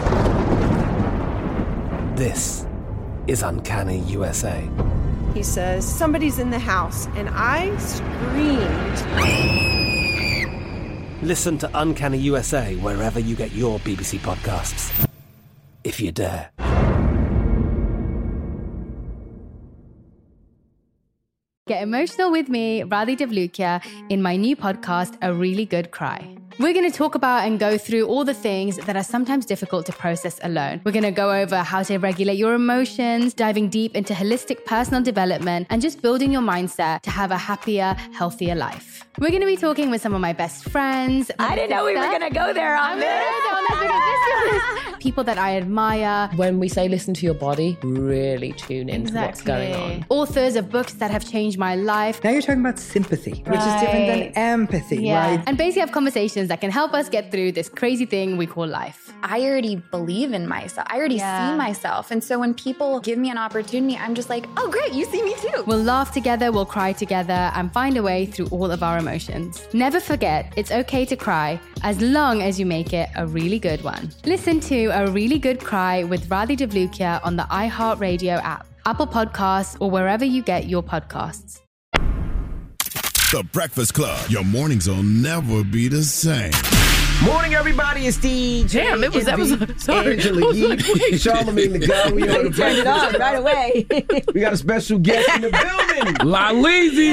This is Uncanny U S A.
He says, somebody's in the house, and I screamed.
Listen to Uncanny U S A wherever you get your B B C podcasts, if you dare.
Get emotional with me, Radhi Devlukia, in my new podcast, A Really Good Cry. We're going to talk about and go through all the things that are sometimes difficult to process alone. We're going to go over how to regulate your emotions, diving deep into holistic personal development, and just building your mindset to have a happier, healthier life. We're going to be talking with some of my best friends.
I didn't know we were going to go there on this.
People that I admire.
When we say listen to your body, really tune into exactly. what's going on.
Authors of books that have changed my life.
Now you're talking about sympathy, right. which is different than empathy,
yeah.
right?
And basically have conversations that can help us get through this crazy thing we call life.
I already believe in myself. I already yeah. see myself. And so when people give me an opportunity, I'm just like, oh, great, you see me too.
We'll laugh together, we'll cry together, and find a way through all of our emotions. Never forget, it's okay to cry as long as you make it a really good one. Listen to A Really Good Cry with Radhi Devlukia on the iHeartRadio app, Apple Podcasts, or wherever you get your podcasts.
The Breakfast Club. Your mornings will never be the same.
Morning, everybody. It's D J.
Damn, it was that was sorry.
Angela
I was
Yee,
like, wait.
Charlamagne the God. We on the
Turn it on right away.
We got a special guest in the building.
La Leezy.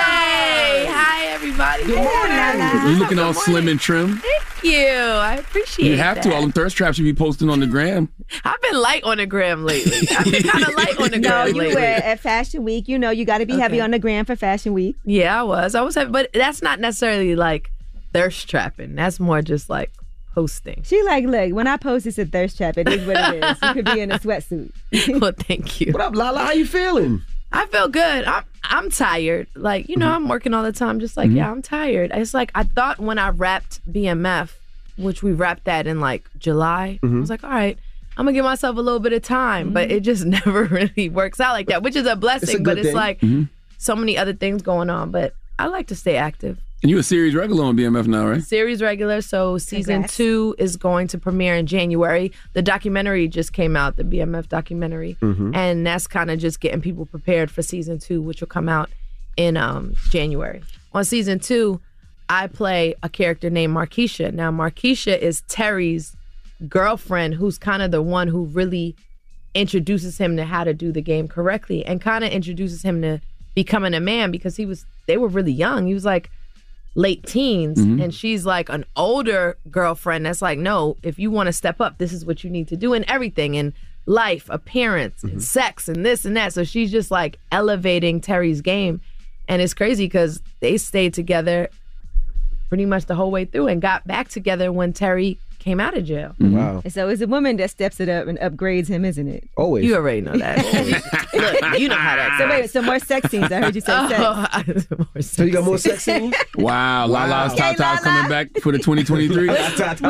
Hey, hi everybody.
Good morning.
You're looking all slim and trim.
Thank you. I appreciate
You have
that.
to. All them thirst traps you be posting on the gram.
I've been light on the gram lately. I've been kind of light on the
No,
gram
you
lately.
were at Fashion Week. You know, you got to be heavy
Okay.
on the gram for Fashion Week.
Yeah, I was. I was heavy, but that's not necessarily like thirst trapping. That's more just like posting.
She like, look, when I post, it's a thirst trap. It is what it is. You could be in a sweatsuit.
Well, thank you.
What up, Lala? How you feeling?
I feel good. I'm I'm tired. Like, you know, I'm working all the time. Just like,
Mhm.
yeah, I'm tired. It's like I thought when I wrapped B M F, which we wrapped that in like July, I
Mhm.
was like, all right, I'm gonna give myself a little bit of time. But it just never really works out like that, which is a blessing. but
good
it's
thing.
like
Mhm.
so many other things going on. But I like to stay active.
And you a series regular on B M F now, right?
Series regular, so season
Congrats.
two is going to premiere in January. The documentary just came out, the B M F documentary,
Mhm.
and that's kind of just getting people prepared for season two, which will come out in um, January. On season two, I play a character named Markeisha. Now, Markeisha is Terry's girlfriend, who's kind of the one who really introduces him to how to do the game correctly, and kind of introduces him to becoming a man because he was they were really young. He was like late teens,
Mhm.
and she's like an older girlfriend that's like, no, if you want to step up, this is what you need to do in everything, in life, appearance, and sex, and this and that. So she's just like elevating Terry's game, and it's crazy because they stayed together pretty much the whole way through and got back together when Terry came out of jail.
Wow.
And so it's a woman that steps it up and upgrades him, isn't it?
Always.
You already know that. Look, you know how that
So
goes.
wait, so more sex scenes. I heard you say sex.
Oh, more
So you got more sex scenes?
Wow, Lala's Top Top coming back for the twenty twenty-three.
Which episode?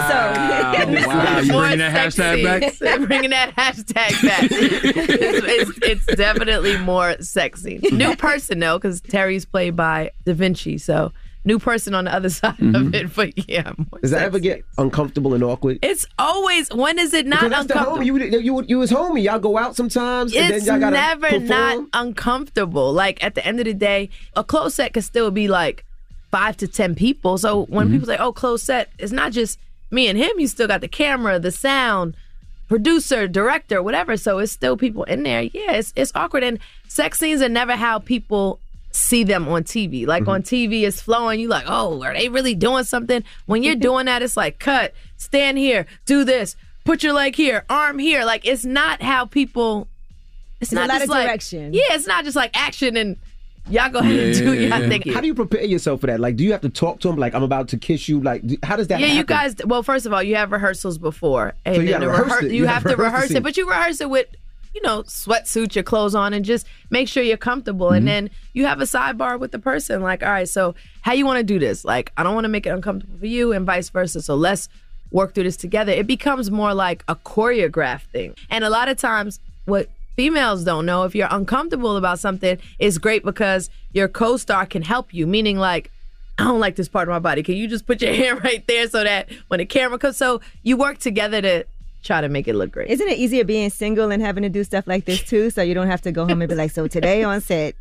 Wow, you bringing that
More
hashtag back?
sexy. Bringing that hashtag back. it's, it's, it's definitely more sexy. New person though, because Terry's played by Da Vinci, so new person on the other side
Mhm.
of it. But yeah, more
Does that
sexy.
ever get uncomfortable and awkward?
It's always. When is it not
Because that's the
uncomfortable?
homie. You, you, you was homie. Y'all go out sometimes, and
It's
then y'all gotta
never
perform.
not uncomfortable. Like at the end of the day, a closed set could still be like five to ten people. So when
Mhm.
people say, "Oh, closed set," it's not just me and him. You still got the camera, the sound, producer, director, whatever. So it's still people in there. Yeah, it's it's awkward. And sex scenes are never how people see them on T V. Like on T V, it's flowing. You like, oh, are they really doing something? When you're doing that, it's like, cut, stand here, do this, put your leg here, arm here. Like it's not how people. It's
There's
not
a lot
just
of
like
direction.
yeah, it's not just like action and y'all go ahead and do y'all thing.
How do you prepare yourself for that? Like, do you have to talk to him? Like, I'm about to kiss you. Like, do- how does that
yeah,
happen?
you guys. Well, first of all, you have rehearsals before, and
So you
then
gotta
the
rehearse
rehear-
it.
you,
You
have,
have
to
rehearse the
rehearse
scene.
it. But you rehearse it with, you know, sweatsuit, your clothes on, and just make sure you're comfortable. And then you have a sidebar with the person. Like, all right, so how you want to do this? Like, I don't want to make it uncomfortable for you, and vice versa. So let's work through this together. It becomes more like a choreographed thing. And a lot of times, what females don't know, if you're uncomfortable about something, it's great because your co-star can help you. Meaning, like, I don't like this part of my body. Can you just put your hand right there so that when the camera comes, so you work together to try to make it look great.
Isn't it easier being single and having to do stuff like this too? So you don't have to go home and be like, so today on set.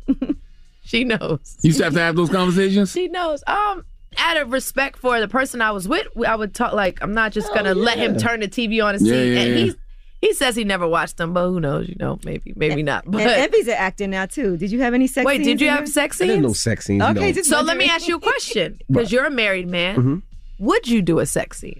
She knows.
You still have to have those conversations?
She knows. Um, out of respect for the person I was with, I would talk like, I'm not just gonna
Oh,
let him
yeah.
turn the T V on and
Yeah,
see.
yeah,
and
yeah.
he he says he never watched them, but who knows? You know, maybe maybe not. But
And Envy's an actor now too. Did you have any sex
wait,
scenes?
did you
in
have
your-
sex
There's
scenes?
no sex scenes.
Okay,
no.
just
So let
wondering.
me ask you a question, because you're a married man.
Mm-hmm.
Would you do a sex scene?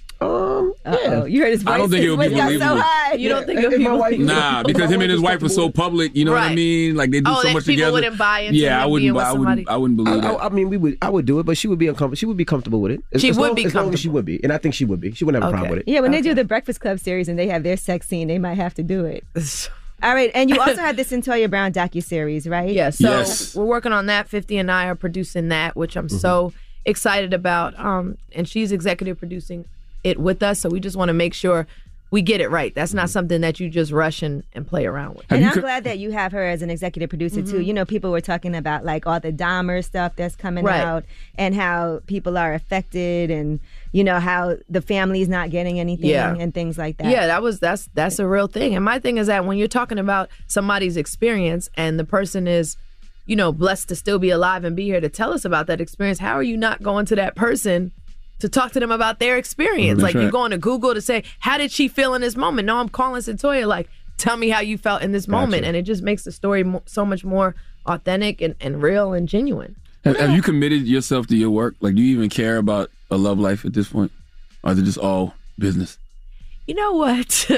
Um,
Uh-oh. You heard his voice.
I don't think
his
it would be
voice got so
believable.
high.
You don't think
if
it would
my
be
wife-
Nah, because him and his wife are so public. You know what I
Right.
mean? Like they do
Oh,
so
that
much
people
together.
wouldn't buy into
Yeah, I
him
wouldn't.
being
buy-
with
I wouldn't.
somebody?
I wouldn't believe
I,
that.
I, I mean, we would. I would do it, but she would be uncomfortable. She would be comfortable with it. As,
She
as
would
long,
be
as long as she would be, and I think she would be. She wouldn't have a problem
Okay.
with it.
Yeah, when they do the Breakfast Club series and they have their sex scene, they might have to do it. All right, and you also had this Centoya Brown docuseries, right?
Yeah, so
Yes.
we're working on that. fifty and I are producing that, which I'm
Mm-hmm.
so excited about. Um, and she's executive producing it with us, so we just want to make sure we get it right. That's not something that you just rush and, and play around with.
And I'm glad that you have her as an executive producer too.
Mhm.
You know, people were talking about like all the Dahmer stuff that's coming
Right.
out and how people are affected and, you know, how the family's not getting anything
Yeah.
and things like that.
Yeah, that was that's that's a real thing. And my thing is that when you're talking about somebody's experience and the person is, you know, blessed to still be alive and be here to tell us about that experience, how are you not going to that person to talk to them about their experience.
That's
like,
right.
you're going to Google to say, how did she feel in this moment? No, I'm calling Cyntoia, like, tell me how you felt in this moment.
Gotcha.
And it just makes the story mo- so much more authentic and, and real and genuine.
Have, have you committed yourself to your work? Like, do you even care about a love life at this point? Or is it just all business?
You know what?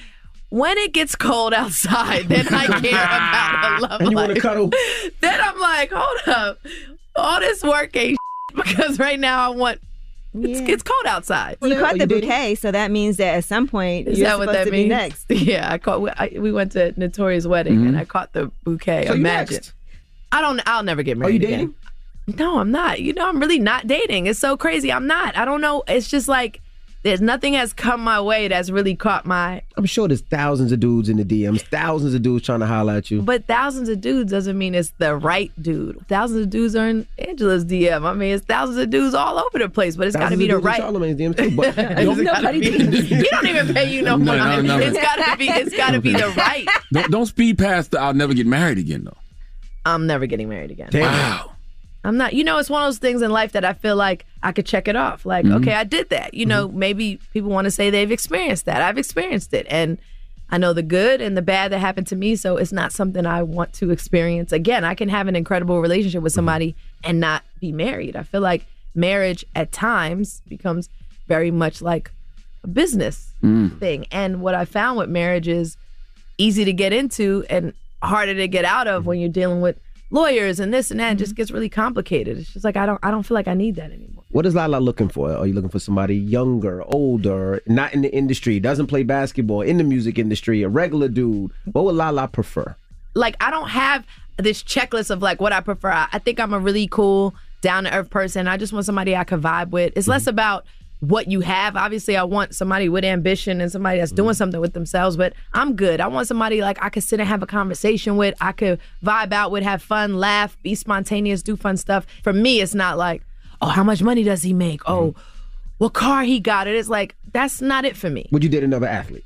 When it gets cold outside, then I care about a love
And you
life.
want to cuddle?
Then I'm like, hold up. All this work ain't because right now I want, it's,
Yeah.
it's cold outside.
You caught the bouquet, so that means that at some point
Is
you're
that what
supposed
that
to
means?
be next.
Yeah, I caught. I, we went to Notoria's wedding
Mm-hmm.
and I caught the bouquet.
So you
Imagine.
next.
I don't. I'll never get
Are
married
you
again.
dating?
No, I'm not. You know, I'm really not dating. It's so crazy. I'm not. I don't know. It's just like there's nothing has come my way that's really caught my.
I'm sure there's thousands of dudes in the D Ms, thousands of dudes trying to holler at you.
But thousands of dudes doesn't mean it's the right dude. Thousands of dudes are in Angela's D M. I mean, it's thousands of dudes all over the place, but it's got to
Thousands
be
of
the
dudes in
right.
Charlamagne's D Ms too, but
It's gotta be- you don't even pay you no
No,
money.
no, no.
It's gotta be. It's gotta be the right.
Don't, don't speed past the I'll never get married again, though.
I'm never getting married again.
Wow.
I'm not. You know, it's one of those things in life that I feel like I could check it off. Like,
Mhm.
okay, I did that. You know, maybe people want to say they've experienced that. I've experienced it, and I know the good and the bad that happened to me. So it's not something I want to experience again. I can have an incredible relationship with somebody and not be married. I feel like marriage at times becomes very much like a business
Mm.
thing. And what I found with marriage is easy to get into and harder to get out of when you're dealing with lawyers and this and that. It just gets really complicated. It's just like I don't I don't feel like I need that anymore.
What is Lala looking for? Are you looking for somebody younger, older, not in the industry, doesn't play basketball, in the music industry, a regular dude? What would Lala prefer?
Like, I don't have this checklist of like what I prefer. I, I think I'm a really cool, down to earth person. I just want somebody I can vibe with. It's less about what you have. Obviously, I want somebody with ambition and somebody that's doing something with themselves, but I'm good. I want somebody like I could sit and have a conversation with, I could vibe out with, have fun, laugh, be spontaneous, do fun stuff. For me, it's not like, oh, how much money does he make? Oh, what car he got? It is like, that's not it for me.
Would you date another athlete?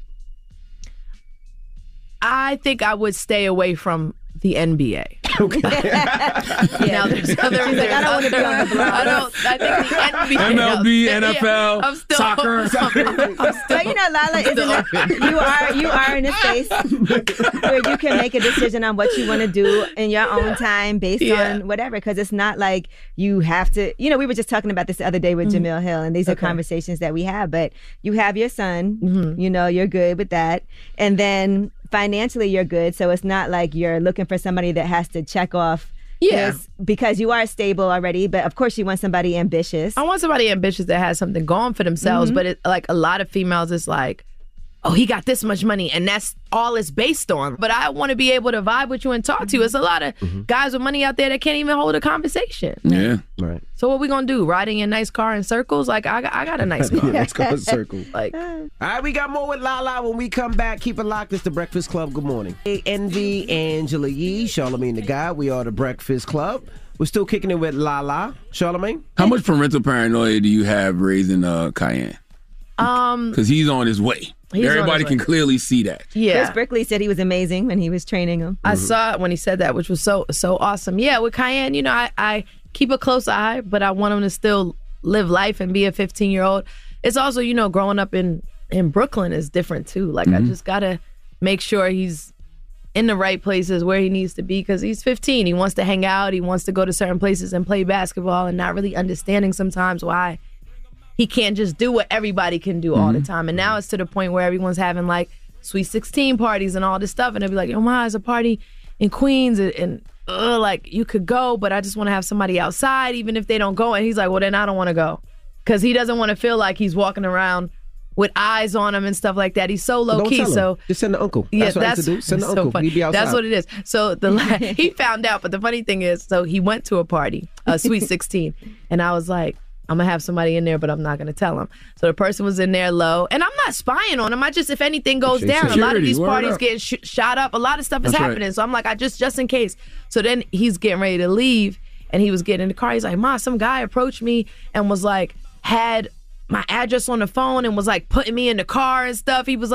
I think I would stay away from the N B A.
Okay.
Now there's other.
She's like, I don't want to be on the block.
I don't. I think the N B A,
M L B, N F L,
I'm still,
soccer.
I'm still,
But you know, Lala is in a, you are you are in a space where you can make a decision on what you want to do in your own time based
Yeah.
on whatever. Because it's not like you have to. You know, we were just talking about this the other day with
Mm-hmm.
Jamil Hill, and these are
Okay.
conversations that we have. But you have your son.
Mm-hmm.
You know, you're good with that, and then financially you're good. So it's not like you're looking for somebody that has to check off.
Yeah.
this, because you are stable already. But of course, you want somebody ambitious.
I want somebody ambitious that has something going for themselves.
Mhm.
But it, like a lot of females, it's like, oh, he got this much money, and that's all it's based on. But I want to be able to vibe with you and talk to you. It's a lot of guys with money out there that can't even hold a conversation.
Yeah.
Right.
So what we gonna do? Riding in a nice car in circles? Like I, got- I got a nice car.
Let's go in circle.
Like,
All right, we got more with Lala when we come back. Keep it locked. It's the Breakfast Club. Good morning. Hey, Envy, Angela Yee, Charlamagne the Guy. We are the Breakfast Club. We're still kicking it with Lala. Charlamagne?
How much parental paranoia do you have raising uh, Cayenne?
um,
Because he's on his way.
He's on
Everybody
his
can
way.
clearly see that.
yeah.
Chris Brickley said he was amazing when he was training him.
I saw it when he said that, which was so so awesome. Yeah, with Cayenne, you know, I, I keep a close eye, but I want him to still live life and be a fifteen year old. It's also, you know, growing up in in Brooklyn is different too. Like I
Mhm.
just gotta make sure he's in the right places where he needs to be because he's fifteen. He wants to hang out. He wants to go to certain places and play basketball, and not really understanding sometimes why he can't just do what everybody can do all the time. And now it's to the point where everyone's having like Sweet sixteen parties and all this stuff, and they'll be like, "Yo, Ma, there's a party in Queens, and, and uh, like you could go, but I just want to have somebody outside, even if they don't go." And he's like, "Well, then I don't want to go," because he doesn't want to feel like he's walking around with eyes on him and stuff like that. He's so low
Don't
key.
tell him.
So
just send the uncle.
yeah,
That's what I
that's
used to do. Send the
so
uncle.
funny.
He'd be outside.
That's what it is. So the la- he found out, but the funny thing is, so he went to a party, a Sweet sixteen, and I was like, I'm gonna have somebody in there, but I'm not gonna tell him. So the person was in there low, and I'm not spying on him. I just, if anything goes
Security,
down, a lot of these
word
parties
up.
get sh- shot up. A lot of stuff is
That's right.
happening. So I'm like, I just, just in case. So then he's getting ready to leave, and he was getting in the car. He's like, "Ma, some guy approached me and was like, had my address on the phone and was like putting me in the car and stuff." He was like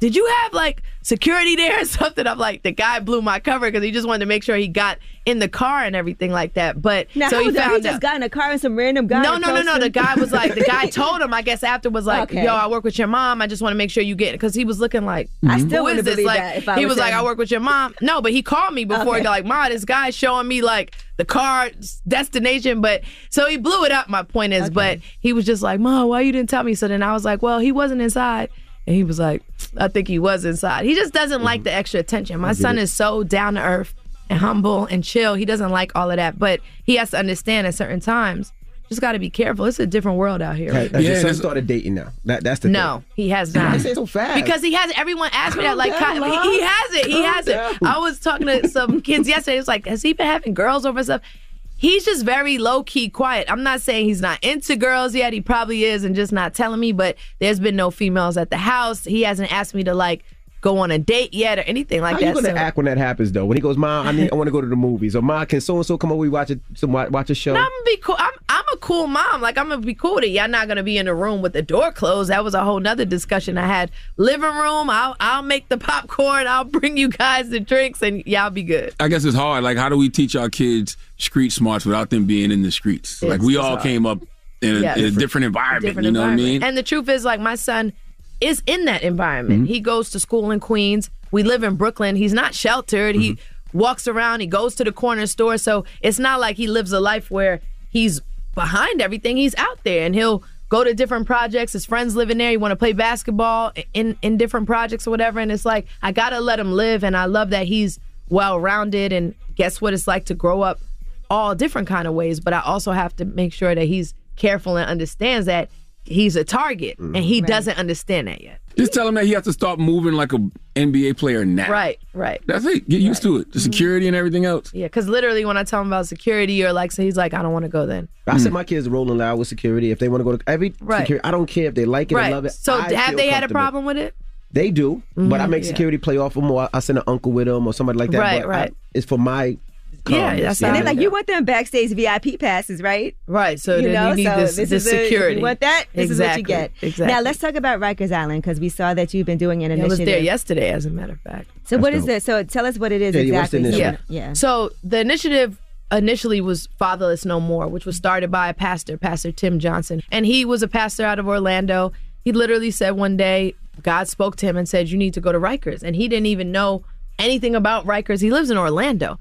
did you have like security there or something? I'm like, the guy blew my cover because he just wanted to make sure he got in the car and everything like that. But
Now,
so
how
he
was that?
found
He just
out.
got in a car and some random guy.
No, no, no,
approached
no.
him?
The guy was like, the guy told him, I guess after was like,
Okay.
yo, I work with your mom. I just want to make sure you get it. Because he was looking like,
I still
who
wouldn't
is this?
believe
Like,
that if I
he
was
was like,
him.
I work with your mom. No, but he called me before.
Okay.
Like, Ma, this guy's showing me like the car destination. But so he blew it up, my point is. But he was just like, Ma, why you didn't tell me? So then I was like, well, he wasn't inside. And he was like, I think he was inside. He just doesn't like the extra attention. My son is so down to earth and humble and chill. He doesn't like all of that. But he has to understand at certain times, just got to be careful. It's a different world out here.
Has, has your son started dating now? That, that's the
No, he has not.
They say so fast.
Because he has. Everyone asked me that. Like,
Calm down,
he,
Love.
he hasn't. He
Calm
hasn't.
down.
I was talking to some kids yesterday. It was like, has he been having girls over and stuff? He's just very low key, quiet. I'm not saying he's not into girls yet. He probably is, and just not telling me. But there's been no females at the house. He hasn't asked me to like go on a date yet or anything like
How
that.
you gonna
So-
act when that happens though? When he goes, Mom, I need, I want to go to the movies, or Mom, can so and so come over? We watch a some watch a show.
No, I'm gonna be cool. I'm I'm a cool mom. Like, I'm gonna be cool with it. Y'all not gonna be in the room with the door closed. That was a whole nother discussion I had. Living room. I'll I'll make the popcorn. I'll bring you guys the drinks, and y'all be good.
I guess it's hard. Like, how do we teach our kids street smarts without them being in the streets? Like, we
It's
all
hard.
came up in a,
Yeah.
in a different environment.
Different
you know
environment.
what I mean?
And the truth is, like, my son is in that environment.
Mhm.
He goes to school in Queens. We live in Brooklyn. He's not sheltered. He walks around. He goes to the corner store. So it's not like he lives a life where he's behind everything. He's out there, and he'll go to different projects. His friends live in there. He want to play basketball in in different projects or whatever. And it's like, I gotta let him live. And I love that he's well rounded and guess what it's like to grow up all different kind of ways. But I also have to make sure that he's careful and understands that he's a target, and he doesn't understand that yet.
Just tell him that he has to start moving like a N B A player now.
Right, right.
That's it. Get used to it. The security and everything else.
Yeah, because literally when I tell him about security or like, so he's like, I don't want to go then.
I said my kids are rolling loud with security. If they want to go to every
Right.
security, I don't care if they like it
Right.
or love it.
So
I
have
feel
they had a
comfortable.
problem with it?
They do, but I
Mhm,
make
yeah.
security play off them, or I send an uncle with them or somebody like that.
Right,
but
right.
I, it's for my calmness.
And they're like, you want them backstage V I P passes, right?
Right. So
you
then
know,
you need
so
this,
this
this
is the-
security.
if you want that? This
exactly.
is what you get.
Exactly.
Now let's talk about Rikers Island, because we saw that you've been doing an
Yeah, I was
initiative.
there yesterday, as a matter of fact.
So what is it? So tell us what it is
Yeah, yeah, what's the
exactly. So-
initiative?
yeah.
So the initiative initially was Fatherless No More, which was started by a pastor, Pastor Tim Johnson. And he was a pastor out of Orlando. He literally said one day, God spoke to him and said, you need to go to Rikers. And he didn't even know anything about Rikers. He lives in Orlando.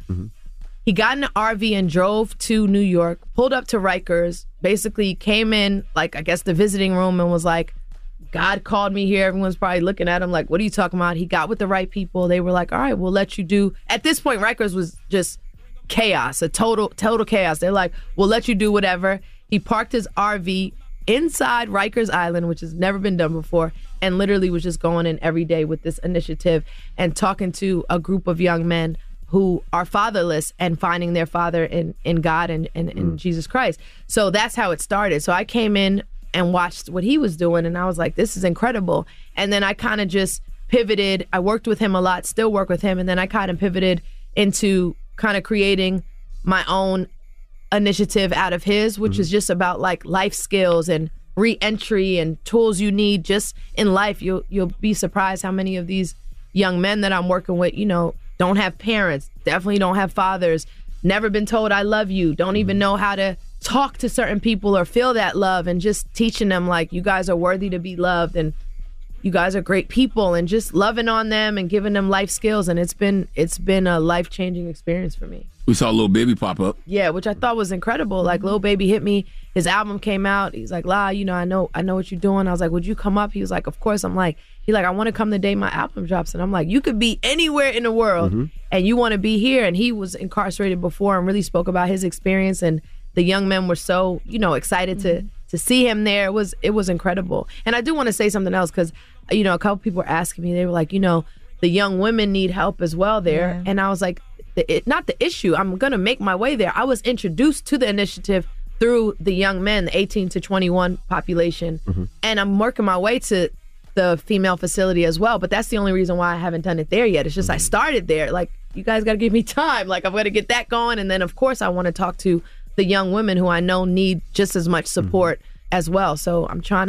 He got in an R V and drove to New York, pulled up to Rikers, basically came in, like, I guess the visiting room and was like, God called me here. Everyone's probably looking at him like, what are you talking about? He got with the right people. They were like, all right, we'll let you do. At this point, Rikers was just chaos, a total, total chaos. They're like, we'll let you do whatever. He parked his R V inside Rikers Island, which has never been done before, and literally was just going in every day with this initiative and talking to a group of young men who are fatherless and finding their father in, in God and, and in Jesus Christ. So that's how it started. So I came in and watched what he was doing, and I was like, this is incredible. And then I kind of just pivoted. I worked with him a lot, still work with him, and then I kind of pivoted into kind of creating my own initiative out of his, which is just about like life skills and re-entry and tools you need just in life. You'll you'll be surprised how many of these young men that I'm working with, you know, don't have parents, definitely don't have fathers, never been told I love you, don't even know how to talk to certain people or feel that love, and just teaching them like, you guys are worthy to be loved and you guys are great people, and just loving on them and giving them life skills. And it's been it's been a life-changing experience for me.
We saw Lil Baby pop up.
Yeah, which I thought was incredible. Like, Lil Baby hit me. His album came out. He's like, La, you know, I know I know what you're doing. I was like, would you come up? He was like, of course. I'm like, he like, I want to come the day my album drops. And I'm like, you could be anywhere in the world and you want to be here. And he was incarcerated before and really spoke about his experience. And the young men were so, you know, excited to to see him there. It was it was incredible. And I do want to say something else, because, you know, a couple people were asking me, they were like, you know, the young women need help as well there.
Yeah.
And I was like, the, it, not the issue. I'm going to make my way there. I was introduced to the initiative through the young men, the eighteen to twenty-one population. And I'm working my way to the female facility as well. But that's the only reason why I haven't done it there yet. It's just I started there. Like, you guys got to give me time. Like, I'm going to get that going. And then, of course, I want to talk to the young women who I know need just as much support as well. So I'm trying to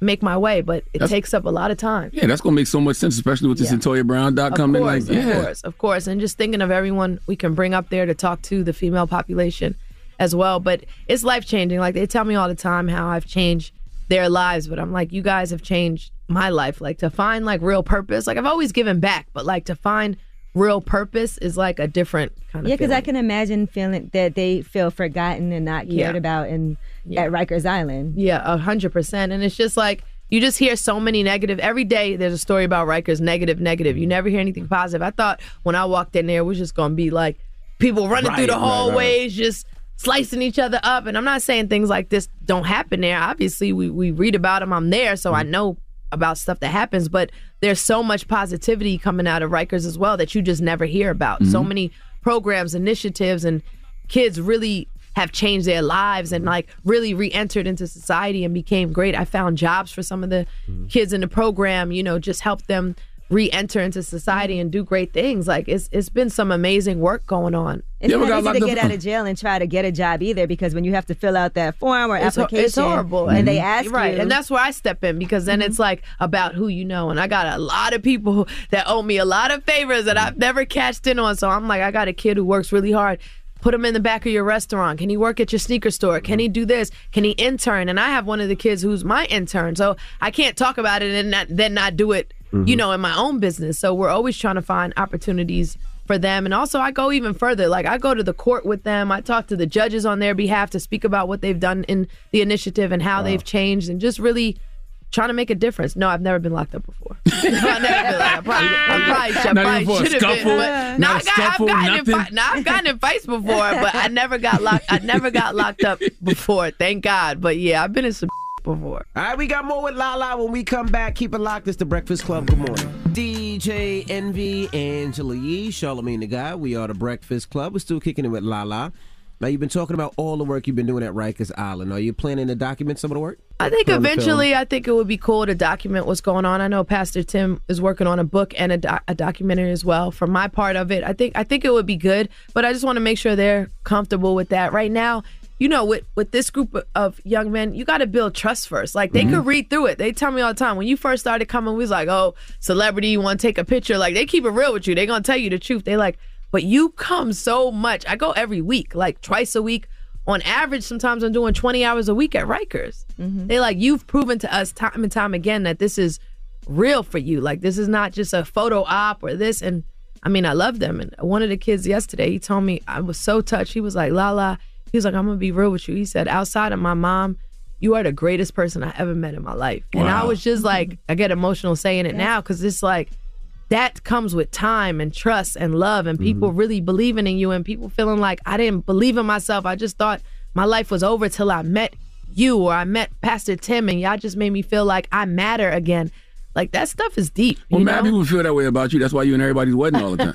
make my way, but it
That's-
takes up a lot of time.
Yeah, that's gonna make so much sense, especially with this
Yeah.
Antoya Brown doc
Of
coming.
course,
Like,
of
yeah,
course, of course. And just thinking of everyone we can bring up there to talk to the female population as well. But it's life-changing. Like, they tell me all the time how I've changed their lives, but I'm like, you guys have changed my life. Like, to find, like, real purpose. Like, I've always given back, but, like, to find real purpose is, like, a different kind of
Yeah, because I
feeling.
can imagine feeling that they feel forgotten and not cared
Yeah.
about in at Rikers Island.
Yeah, a hundred percent. And it's just like, you just hear so many negative. Every day there's a story about Rikers, negative, negative. You never hear anything positive. I thought when I walked in there, it was just going to be like people running
Right,
through the
right,
hallways, just slicing each other up. And I'm not saying things like this don't happen there. Obviously, we, we read about them. I'm there, so I know about stuff that happens. But there's so much positivity coming out of Rikers as well that you just never hear about. So
Mhm.
many programs, initiatives, and kids really have changed their lives and like really re-entered into society and became great. I found jobs for some of the kids in the program, you know, just help them re-enter into society and do great things. Like, it's it's been some amazing work going on.
It's not easy to get out of jail and try to get a job either, because when you have to fill out that form or
It's, ho-
application,
it's horrible.
and they ask
right.
you,
And that's where I step in, because then it's like about who you know. And I got a lot of people that owe me a lot of favors that I've never cashed in on. So I'm like, I got a kid who works really hard. Put him in the back of your restaurant. Can he work at your sneaker store? Can he do this? Can he intern? And I have one of the kids who's my intern. So I can't talk about it and not, then not do it,
Mhm.
you know, in my own business. So we're always trying to find opportunities for them. And also I go even further. Like, I go to the court with them. I talk to the judges on their behalf to speak about what they've done in the initiative and how
Wow.
they've changed and just really trying to make a difference. No, I've never been locked up before. no, I've never been locked up. I probably, I probably, I
Not
probably
even for a
should have been.
scuffle?
But,
Not
no,
a
I got,
scuffle,
I've gotten in
nothing?
fight, no, I've gotten in fights before, but I never got locked. I never got locked up before. Thank God. But yeah, I've been in some before.
All right, we got more with Lala when we come back. Keep it locked. It's the Breakfast Club. Good morning. D J Envy, Angela Yee, Charlamagne the Guy. We are the Breakfast Club. We're still kicking it with Lala. Now, you've been talking about all the work you've been doing at Rikers Island. Are you planning to document some of the work?
I think
Put on the film?
eventually, I think it would be cool to document what's going on. I know Pastor Tim is working on a book and a, doc- a documentary as well. For my part of it, I think I think it would be good, but I just want to make sure they're comfortable with that. Right now, you know, with with this group of young men, you got to build trust first. Like, they
Mhm.
could read through it. They tell me all the time, when you first started coming, we was like, oh, celebrity, you want to take a picture? Like, they keep it real with you. They gonna tell you the truth. They like, but you come so much. I go every week, like twice a week. On average, sometimes I'm doing twenty hours a week at Rikers. They like, you've proven to us time and time again that this is real for you. Like, this is not just a photo op or this. And I mean, I love them. And one of the kids yesterday, he told me, I was so touched. He was like, Lala, he was like, I'm going to be real with you. He said, outside of my mom, you are the greatest person I ever met in my life. And I
Wow.
was just like, I get emotional saying it now, because it's like, that comes with time and trust and love and people really believing in you and people feeling like I didn't believe in myself. I just thought my life was over till I met you or I met Pastor Tim and y'all just made me feel like I matter again. Like, that stuff is deep. You
Well,
know?
mad people feel that way about you. That's why you in everybody's wedding all the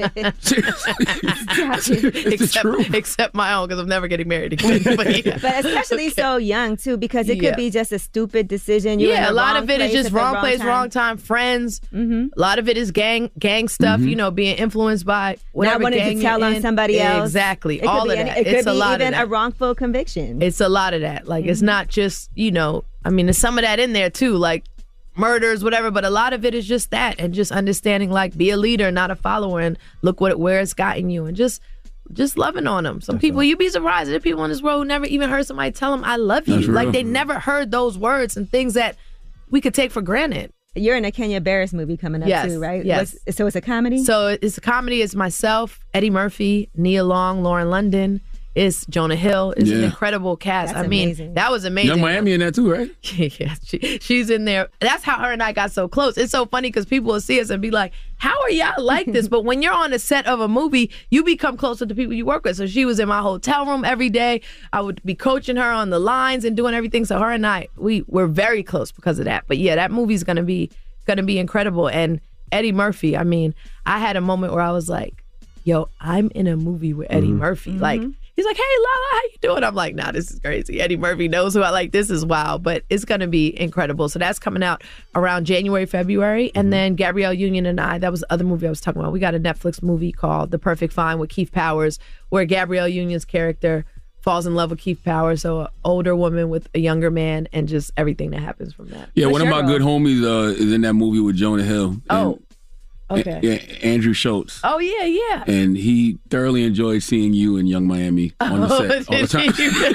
time.
except, except my own, because I'm never getting married again. But, yeah.
but especially so young too, because it could
Yeah.
be just a stupid decision. You're in
yeah,
the
a lot
wrong
of it is
place
just
at the
wrong place,
time.
wrong time, friends.
Mm-hmm.
A lot of it is gang gang stuff,
Mhm.
you know, being influenced by whatever
Not wanting
gang
to tell
you're
on
in.
somebody else.
Exactly.
It could
All
be
of
any-
that.
It could
It's
be
a lot
even
of that.
a wrongful conviction.
It's a lot of that. Like, it's not just, you know, I mean, there's some of that in there too, like murders, whatever, but a lot of it is just that, and just understanding, like, be a leader, not a follower, and look what where it's gotten you, and just just loving on them. Some people, you'd be surprised, there are people in this world who never even heard somebody tell them I love you.
That's
Like,
real.
they never heard those words and things that we could take for granted.
You're in a Kenya Barris movie coming up
Yes,
too, right?
yes.
What's- so it's a comedy?
So it's a comedy. It's myself, Eddie Murphy, Nia Long, Lauren London. It's Jonah Hill. It's an
Yeah.
incredible cast.
That's
I mean,
amazing.
that was amazing.
Young Miami in that too, right?
yeah, she, she's in there. That's how her and I got so close. It's so funny because people will see us and be like, how are y'all like this? But when you're on a set of a movie, you become closer to people you work with. So she was in my hotel room every day. I would be coaching her on the lines and doing everything. So her and I, we were very close because of that. But yeah, that movie's going to be going to be incredible. And Eddie Murphy, I mean, I had a moment where I was like, yo, I'm in a movie with Eddie
Mhm.
Murphy. Like, he's like, hey, Lala, how you doing? I'm like, nah, this is crazy. Eddie Murphy knows who I like. This is wild, but it's going to be incredible. So that's coming out around January, February. And then Gabrielle Union and I, that was the other movie I was talking about. We got a Netflix movie called The Perfect Find with Keith Powers, where Gabrielle Union's character falls in love with Keith Power, so an older woman with a younger man, and just everything that happens from that.
Yeah,
What's
one of
your
my
role?
good homies uh, is in that movie with Jonah Hill.
Oh,
And-
okay.
Yeah, Andrew Schultz.
Oh, yeah, yeah.
And he thoroughly enjoyed seeing you in Young Miami on the
Oh,
set all the time.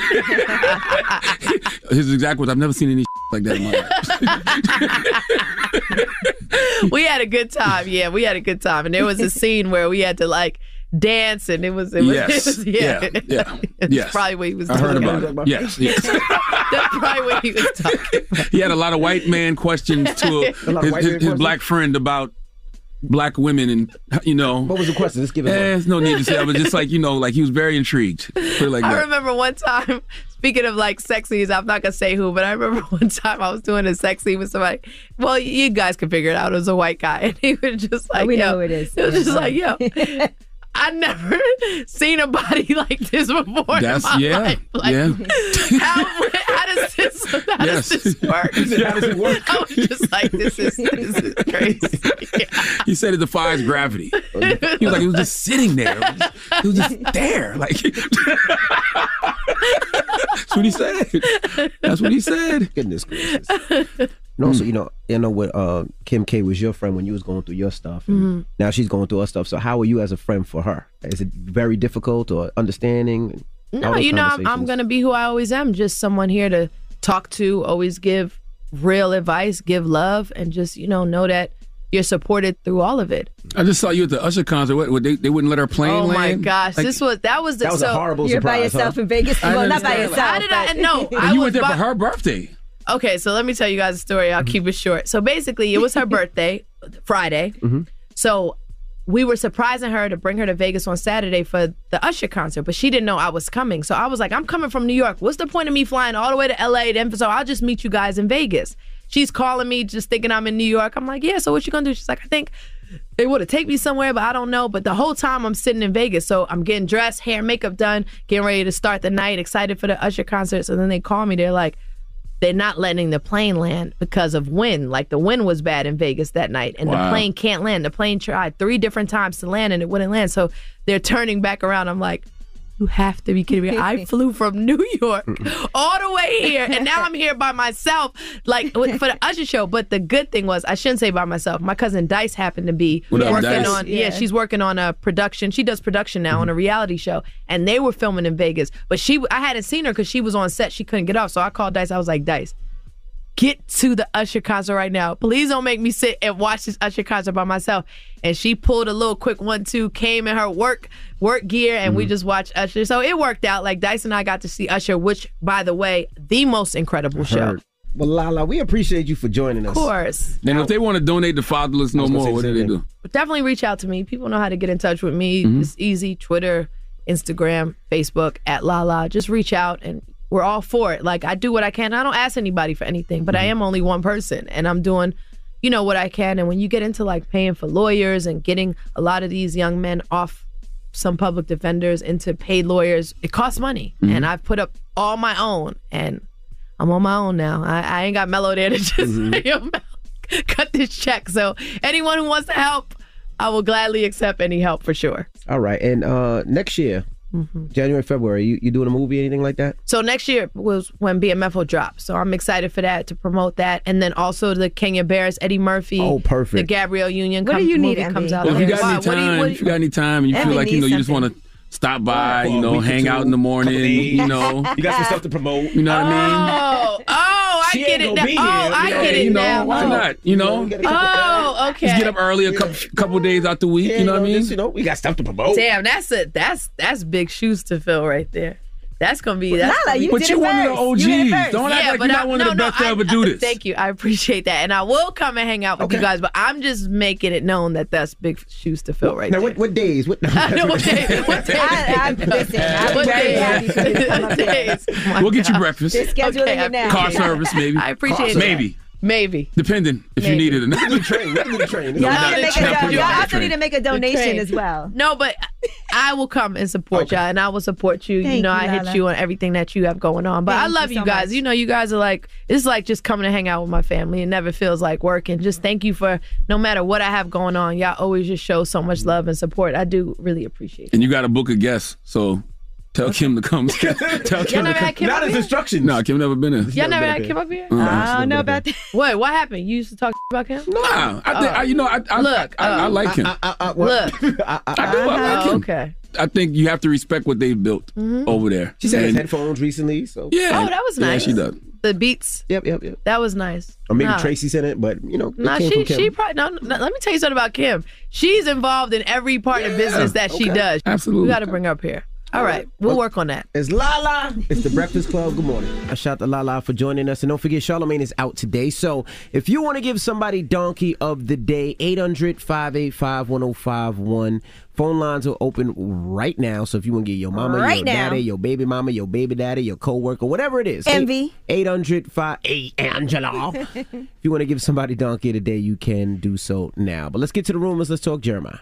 His exact words, I've never seen any like that in my life.
We had a good time. Yeah, we had a good time. And there was a scene where we had to, like, dance, and it was, it was,
Yes.
it was yeah.
Yeah, yeah,
That's
yes.
probably what he was
I heard
talking
about it. Yes, yes.
That's probably what he was talking about.
He had a lot of white man questions to
A lot of
his,
white
his,
man
his
questions?
black friend about black women, and you know.
What was the question? Let's give it.
Eh, there's no need to say, but just like you know, like he was very intrigued. Put it like
I
that.
remember one time, speaking of like sex scenes, I'm not gonna say who, but I remember one time I was doing a sex scene with somebody. Well, you guys can figure it out. It was a white guy, and he was just like,
we
yo.
know who it is.
It was
Yeah.
just like, yo. I never seen a body like this before
That's
in my
yeah,
life. Like,
yeah.
How, how does this how
Yes.
does this work?
How does it work?
I was just like, this is this is crazy.
He said it defies gravity. He was like, he was just sitting there. He was just, he was just there. Like, that's what he said. That's what he said.
Goodness gracious. And also, you know, you know what uh, Kim K was your friend when you was going through your stuff. And
Mhm.
now she's going through her stuff. So how are you as a friend for her? Is it very difficult or understanding? How
No,
are those
you know, I'm, I'm
conversations?
going to be who I always am, just someone here to talk to, always give real advice, give love, and just, you know, know that you're supported through all of it.
I just saw you at the Usher concert. What, what, they, they wouldn't let her plane
Oh my
land?
gosh,
Like-
this was that was the
That was a
so,
horrible
You're by
surprise,
yourself
huh?
in Vegas.
I
Well, not by
understand.
yourself.
How did I?
but-
No,
And
I
you
was
went there
by-
for her birthday.
Okay, so let me tell you guys a story. I'll keep it short. So basically, it was her birthday, Friday. So we were surprising her to bring her to Vegas on Saturday for the Usher concert, but she didn't know I was coming. So I was like, I'm coming from New York. What's the point of me flying all the way to L A? Then so I'll just meet you guys in Vegas. She's calling me, just thinking I'm in New York. I'm like, yeah. So what you gonna do? She's like, I think they would have taken me somewhere, but I don't know. But the whole time I'm sitting in Vegas, so I'm getting dressed, hair, and makeup done, getting ready to start the night, excited for the Usher concert. So then they call me. They're like, they're not letting the plane land because of wind. Like the wind was bad in Vegas that night, and
Wow.
the plane can't land. The plane tried three different times to land, and it wouldn't land. So they're turning back around. I'm like, you have to be kidding me. I flew from New York all the way here, and now I'm here by myself, like with- for the Usher show. But the good thing was, I shouldn't say by myself. My cousin Dice happened to be
What up,
working
Dice?
on. Yeah.
Yeah.
she's working on a production. She does production now on a reality show, and they were filming in Vegas. But she, I hadn't seen her because she was on set. She couldn't get off, so I called Dice. I was like, Dice, get to the Usher concert right now. Please don't make me sit and watch this Usher concert by myself. And she pulled a little quick one two, came in her work work gear, and we just watched Usher. So it worked out. Like Dice and I got to see Usher, which, by the way, the most incredible show.
Heard. Well, Lala, we appreciate you for joining us.
Of course.
Then if they want to donate to Fatherless No
I was gonna
More,
say
what
the
do
same
they
thing.
do?
Definitely reach out to me. People know how to get in touch with me.
Mhm.
It's easy. Twitter, Instagram, Facebook, at Lala. Just reach out, and we're all for it. Like, I do what I can. I don't ask anybody for anything, but I am only one person, and I'm doing, you know, what I can. And when you get into like paying for lawyers and getting a lot of these young men off some public defenders into paid lawyers, it costs money. And I've put up all my own, and I'm on my own now. I, I ain't got Mello there to just say, "Yo, Mel, cut this check." So anyone who wants to help, I will gladly accept any help for sure.
All right. And uh, next year, January, February, you, you doing a movie, anything like that?
So next year was when B M F will drop. So I'm excited for that, to promote that. And then also the Kenya Barris, Eddie Murphy.
Oh, perfect.
The Gabrielle Union
What
come,
do you need,
movie
Emmy?
comes out.
Well, if you
there.
got
Why?
any
What do
time,
you- what do
if you got any time, and you
Emmy
feel like you
needs
know you just
something.
want to stop by,
For
you
a
know,
week or
hang
two,
out in the morning,
couple days.
you know,
You got some stuff to promote.
you know what I mean?
Oh, oh, I
She
get
ain't
it
gonna
now.
be
Oh,
here.
I
Yeah,
get it
you know,
now.
why not? You know,
Oh, okay.
just get up early a couple couple days out the week.
Yeah,
you know what I mean?
just, you know, we got stuff to promote.
Damn, that's a that's that's big shoes to fill right there. That's gonna be that's
Lala,
gonna be-
you
But
did
you're
it
one of the
first.
O Gs.
You did it first.
Don't act
Yeah,
like
but
you're not
I-
one
no,
of the
no,
best to
I-
ever do
I-
this.
Thank you. I appreciate that. And I will come and hang out with you guys, but I'm just making it known that that's big shoes to fill right
Now,
there.
what, what days? What,
I know what days. What days?
I, I, listen, I'll
What
be very
days?
happy for you to come up
What
here.
days? Oh my
We'll get you
God.
breakfast,
They're scheduling
Okay, I
it now.
car service, maybe.
I appreciate that.
Maybe,
Maybe.
depending if you
Maybe.
need it or not.
We need to train. We need to train.
Y'all,
not-
need to make
not
a,
put you
y'all
on the
also
train.
need to make a donation
train.
as well.
No, but I will come and support
Okay.
y'all, and I will support you. you
Thank
know,
you,
I hit
Lala.
you on everything that you have going on. But
Thank
I love
you
you
so
guys.
much.
You know, you guys are like, it's like just coming to hang out with my family. It never feels like work. And just thank you for, no matter what I have going on, y'all always just show so much love and support. I do really appreciate it.
And you got to book a guest, so Tell Kim to come. Tell Kim
never
to
had Kim
come.
up here?
instructions.
No, Kim never been in.
Y'all never had Kim up here?
Uh,
I don't know about that.
Wait, what happened? You used to talk about Kim?
Nah, I, think, I you know, I, I
Look,
I, I, I like him.
I, I, I,
Look.
I do. I like
Oh,
him.
okay.
I think you have to respect what they've built
Mhm.
over there.
She said his
And-
headphones recently, so
Yeah.
Oh, that was
Yeah,
nice.
she does.
The beats.
Yep, yep, yep.
That was nice.
Or maybe
Nah.
Tracy sent it, but you know, it
Nah,
came
she
from Kim.
she probably no, no. Let me tell you something about Kim. She's involved in every part of business that she
okay.
does.
Absolutely.
We got to bring her up here. All right, we'll work on that.
It's Lala. It's the Breakfast Club. Good morning. I shout to Lala for joining us. And don't forget, Charlamagne is out today. So if you want to give somebody Donkey of the Day, eight hundred, five eight five, one oh five one. Phone lines are open right now. So if you want to get your mama,
Right
your
now.
daddy, your baby mama, your baby daddy, your coworker, whatever it is.
Envy.
eight hundred, five eight, Angela. If you want to give somebody Donkey of the Day, you can do so now. But let's get to the rumors. Let's talk Jeremiah.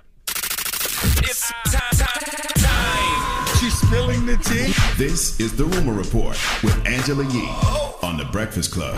It's time, time, time. She's spilling the tea. This is the Rumor Report with Angela Yee on the Breakfast Club.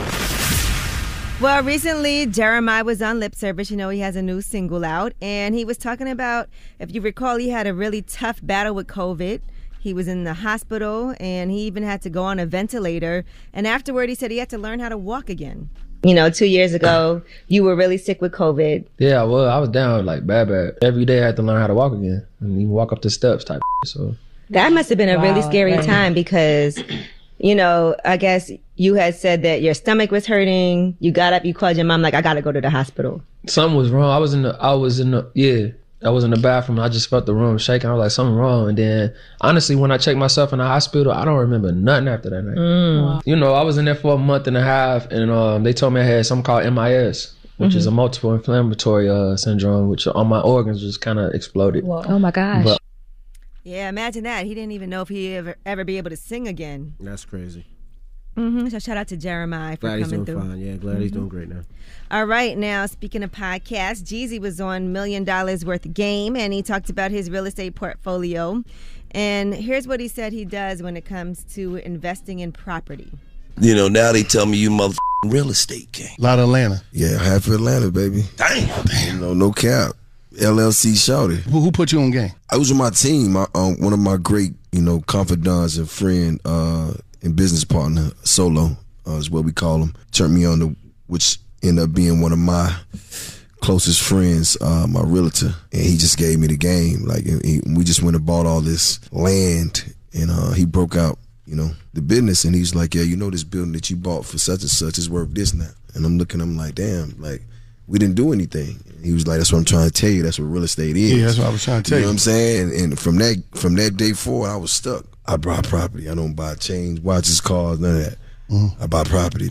Well, recently Jeremiah was on Lip Service. You know, he has a new single out, and he was talking about, if you recall, he had a really tough battle with COVID. He was in the hospital, and he even had to go on a ventilator. And afterward, he said he had to learn how to walk again. You know, two years ago, you were really sick with COVID.
Yeah, well, I was down like bad, bad. Every day I had to learn how to walk again and even walk up the steps type. So
That must have been a really
Wow,
scary
man.
time because, you know, I guess you had said that your stomach was hurting. You got up, you called your mom, like, I got to go to the hospital.
something was wrong. I was in the, I was in the, yeah, I was in the bathroom. I just felt the room shaking. I was like, something wrong. And then, honestly, when I checked myself in the hospital, I don't remember nothing after that night.
Mm. Wow.
You know, I was in there for a month and a half, and um, they told me I had something called M I S, which
Mm-hmm.
is a multiple inflammatory uh, syndrome, which all my organs just kind of exploded.
Oh my gosh.
But
Yeah, imagine that. He didn't even know if he'd ever, ever be able to sing again.
That's crazy.
Mm-hmm. So shout out to Jeremiah for
Glad he's
coming
doing
through.
fine. Yeah, glad he's
Mhm.
doing great now.
All right, now speaking of podcasts, Jeezy was on Million Dollars Worth of Game, and he talked about his real estate portfolio. And here's what he said he does when it comes to investing in property.
You know, now they tell me you motherfucking real estate king.
A lot of Atlanta.
Yeah, half of Atlanta, baby.
Damn, damn.
You know, no cap. L L C shouted.
Who, who put you on game?
I was with my team. My, um, one of my great, you know, confidants and friend uh, and business partner, Solo, uh, is what we call him, turned me on to, which ended up being one of my closest friends, uh, my realtor. And he just gave me the game. Like, and he, we just went and bought all this land, and uh, he broke out, you know, the business. And he's like, yeah, you know, this building that you bought for such and such is worth this now. And I'm looking, I'm like, damn, like, we didn't do anything. He was like, that's what I'm trying to tell you. That's what real estate is.
Yeah, that's what I was trying to tell
You know
you.
what I'm saying? And, and from that from that day forward, I was stuck. I buy property. I don't buy chains, watches, cars, none of that.
Mm-hmm.
I buy property.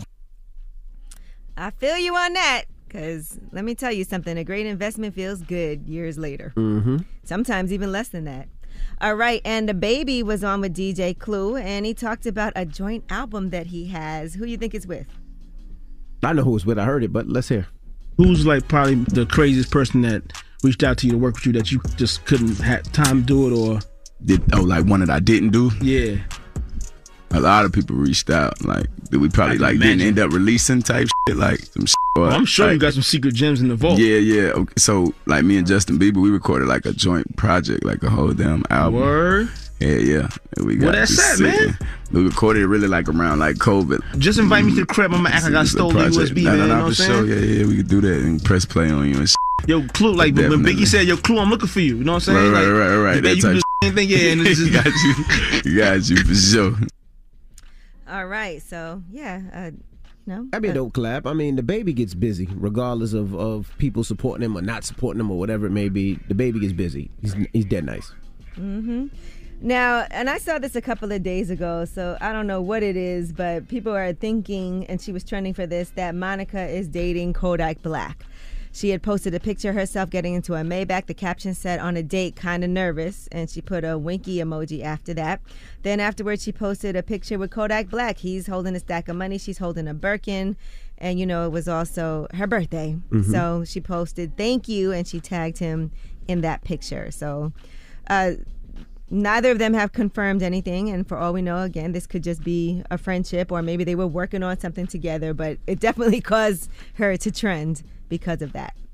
I feel you on that, because let me tell you something. A great investment feels good years later.
Mm-hmm.
Sometimes even less than that. All right, and the baby was on with D J Clue, and he talked about a joint album that he has. Who you think it's with?
I know who it's with. I heard it, but let's hear.
Who's like probably the craziest person that reached out to you to work with you that you just couldn't have time to do it, or
Did oh like one that I didn't do?
yeah?
A lot of people reached out. Like that we probably
I can
like
imagine.
didn't end up releasing type shit, like some shit. or,
I'm sure you
like-
got some secret gems in the vault.
Yeah, yeah. Okay, so like me and Justin Bieber, we recorded like a joint project, like a whole damn album.
Word.
Yeah, yeah. And we got
Well, that's
this
that,
sick-
man.
We recorded it really like around like COVID.
Just invite me to the crib. I'm gonna act like I
This is a
stole the U S
project.
B,
Nah,
man.
nah,
You
nah,
know what
for
I'm
sure.
saying?
Yeah, yeah. We could do that and press play on you and shit.
Yo, Clue, like when
Definitely.
Biggie said, "Yo, Clue, I'm looking for you." You know what I'm saying?
Right, right,
Like,
right, right.
You,
That
you can
type
do the same thing, yeah. And it's just,
got you. Got you for sure.
All right, so yeah, uh, no.
That'd be a dope collab. I mean, the baby gets busy, regardless of, of people supporting him or not supporting him or whatever it may be. The baby gets busy. He's he's dead nice.
Mm-hmm. Now, and I saw this a couple of days ago, so I don't know what it is, but people are thinking, and she was trending for this, that Monica is dating Kodak Black. She had posted a picture of herself getting into a Maybach. The caption said, on a date, kind of nervous, and she put a winky emoji after that. Then afterwards, she posted a picture with Kodak Black. He's holding a stack of money. She's holding a Birkin. And, you know, it was also her birthday.
Mhm.
So she posted, thank you, and she tagged him in that picture. So uh, neither of them have confirmed anything. And for all we know, again, this could just be a friendship, or maybe they were working on something together. But it definitely caused her to trend because of that.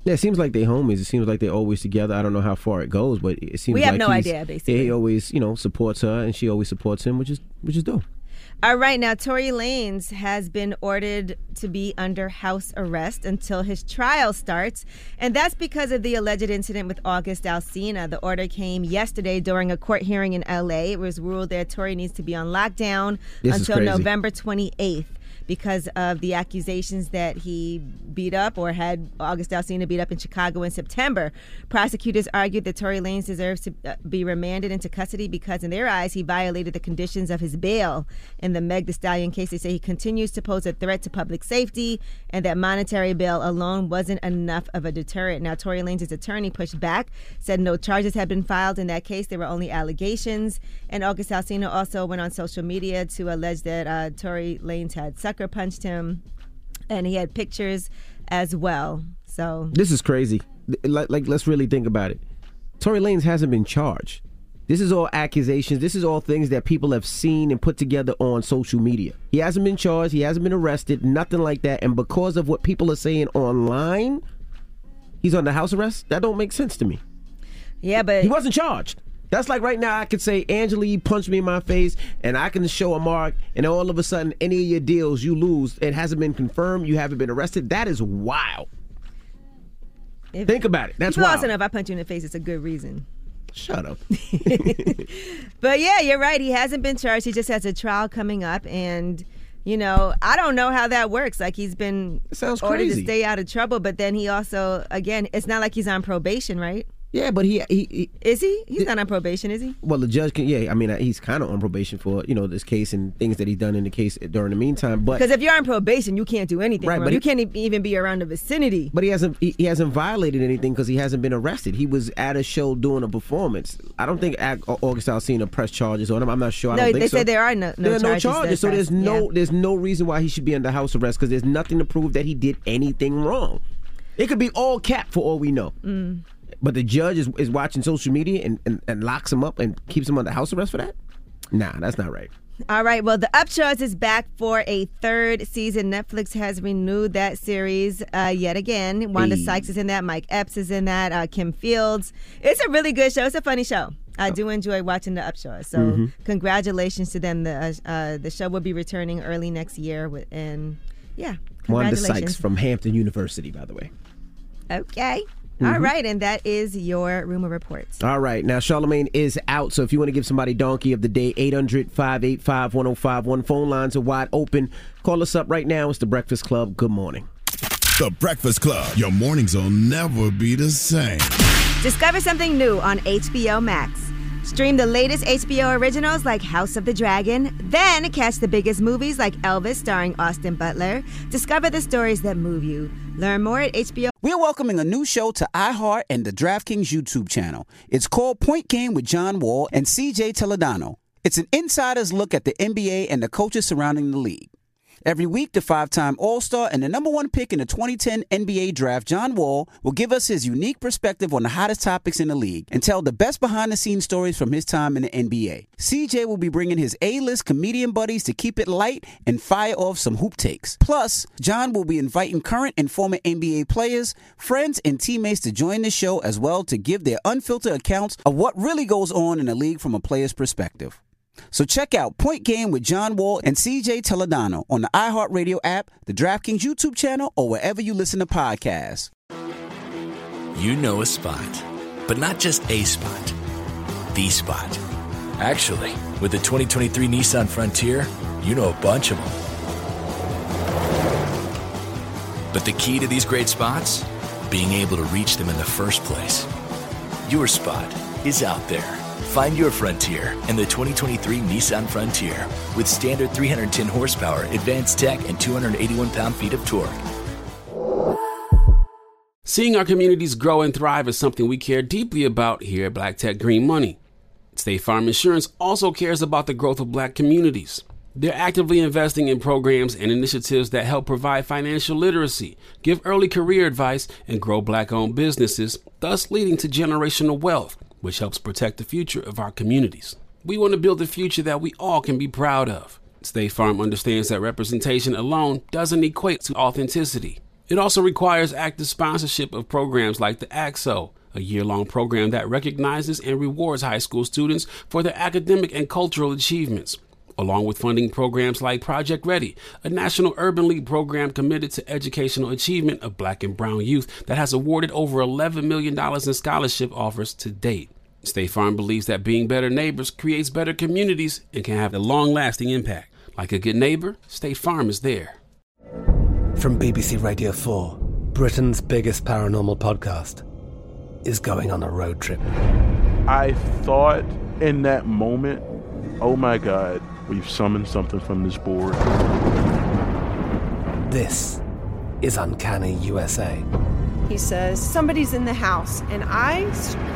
Yeah, it seems like they're homies. It seems like they're always together. I don't know how far it goes, but it seems
We
like
have no
he's-
idea, basically.
He always, you know, supports her, and she always supports him, which is which is dope.
All right, now Tory Lanez has been ordered to be under house arrest until his trial starts, and that's because of the alleged incident with August Alsina. The order came yesterday during a court hearing in L A. It was ruled that Tory needs to be on lockdown
This is
until
crazy.
November twenty-eighth. Because of the accusations that he beat up or had August Alsina beat up in Chicago in September. Prosecutors argued that Tory Lanez deserves to uh, be remanded into custody because in their eyes he violated the conditions of his bail. In the Meg Thee Stallion case, they say he continues to pose a threat to public safety and that monetary bail alone wasn't enough of a deterrent. Now, Tory Lanez's attorney pushed back, said no charges had been filed in that case. There were only allegations. And August Alsina also went on social media to allege that uh, Tory Lanez had sucker punched him, and he had pictures as well. So
This is crazy. Like, like let's really think about it. Tory Lanez hasn't been charged. This is all accusations. This is all things that people have seen and put together on social media. He hasn't been charged. He hasn't been arrested. Nothing like that. And because of what people are saying online, he's under house arrest. That don't make sense to me.
Yeah, but
he wasn't charged. That's like right now I could say, Angela, you punched me in my face, and I can show a mark, and all of a sudden, any of your deals you lose. It hasn't been confirmed. You haven't been arrested. That is wild.
if,
Think about it. That's
you
wild.
also know if I punch you in the face, it's a good reason.
Shut up.
But yeah, you're right. He hasn't been charged. He just has a trial coming up, and you know, I don't know how that works. Like he's been
sounds
ordered
crazy.
to stay out of trouble, but then he also, again, it's not like he's on probation, right?
Yeah, but he, he, he
is he? He's not on probation, is he?
Well, the judge can. Yeah, I mean, he's kind of on probation for you know this case and things that he's done in the case during the meantime. But
Because if you're on probation, you can't do anything
Right,
wrong.
but
You
he-
can't e- even be around the vicinity.
But he hasn't he, he hasn't violated anything because he hasn't been arrested. He was at a show doing a performance. I don't think Ag- August Alsina pressed charges on him. I'm not sure. I
No,
don't
they
think so.
said there are no- no
there are no
charges
charges.
that
So there's
pressed,
no
yeah.
there's no reason why he should be under house arrest because there's nothing to prove that he did anything wrong. It could be all cap for all we know.
Mm.
But the judge is, is watching social media and, and, and locks him up and keeps him under house arrest for that? Nah, that's not right.
All right, well, The Upshaws is back for a third season. Netflix has renewed that series uh, yet again. Wanda
Hey.
Sykes is in that. Mike Epps is in that. Uh, Kim Fields. It's a really good show. It's a funny show. I do enjoy watching The Upshaws. So
Mhm.
congratulations to them. The uh, uh, the show will be returning early next year. With, and yeah,
Wanda
congratulations.
Sykes from Hampton University, by the way.
Okay. All
Mhm.
right, and that is your rumor reports.
All right. Now, Charlemagne is out, so if you want to give somebody Donkey of the Day, eight hundred, five eight five, one oh five one. Phone lines are wide open. Call us up right now. It's The Breakfast Club. Good morning.
The Breakfast Club. Your mornings will never be the same.
Discover something new on H B O Max. Stream the latest H B O originals like House of the Dragon. Then catch the biggest movies like Elvis starring Austin Butler. Discover the stories that move you. Learn more at H B O.
We're welcoming a new show to iHeart and the DraftKings YouTube channel. It's called Point Game with John Wall and C J Toledano. It's an insider's look at the N B A and the coaches surrounding the league. Every week, the five-time All-Star and the number one pick in the twenty ten N B A draft, John Wall, will give us his unique perspective on the hottest topics in the league and tell the best behind-the-scenes stories from his time in the N B A. C J will be bringing his A-list comedian buddies to keep it light and fire off some hoop takes. Plus, John will be inviting current and former N B A players, friends, and teammates to join the show as well to give their unfiltered accounts of what really goes on in the league from a player's perspective. So check out Point Game with John Wall and C J Toledano on the iHeartRadio app, the DraftKings YouTube channel, or wherever you listen to podcasts.
You know a spot, but not just a spot, the spot. Actually, with the twenty twenty-three Nissan Frontier, you know a bunch of them. But the key to these great spots? Being able to reach them in the first place. Your spot is out there. Find your Frontier in the twenty twenty-three Nissan Frontier with standard three hundred ten horsepower, advanced tech, and two hundred eighty-one pound-feet of torque.
Seeing our communities grow and thrive is something we care deeply about here at Black Tech Green Money. State Farm Insurance also cares about the growth of Black communities. They're actively investing in programs and initiatives that help provide financial literacy, give early career advice, and grow Black-owned businesses, thus leading to generational wealth, which helps protect the future of our communities. We want to build a future that we all can be proud of. State Farm understands that representation alone doesn't equate to authenticity. It also requires active sponsorship of programs like the A C S O, a year-long program that recognizes and rewards high school students for their academic and cultural achievements, along with funding programs like Project Ready, a National Urban League program committed to educational achievement of Black and brown youth that has awarded over eleven million dollars in scholarship offers to date. State Farm believes that being better neighbors creates better communities and can have a long-lasting impact. Like a good neighbor, State Farm is there.
From B B C Radio four, Britain's biggest paranormal podcast is going on a road trip.
I thought in that moment, oh my God, we've summoned something from this board.
This is Uncanny U S A.
He says, somebody's in the house, and I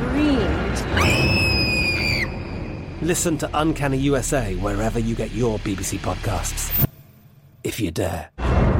screamed.
Listen to Uncanny U S A wherever you get your B B C podcasts, if you dare.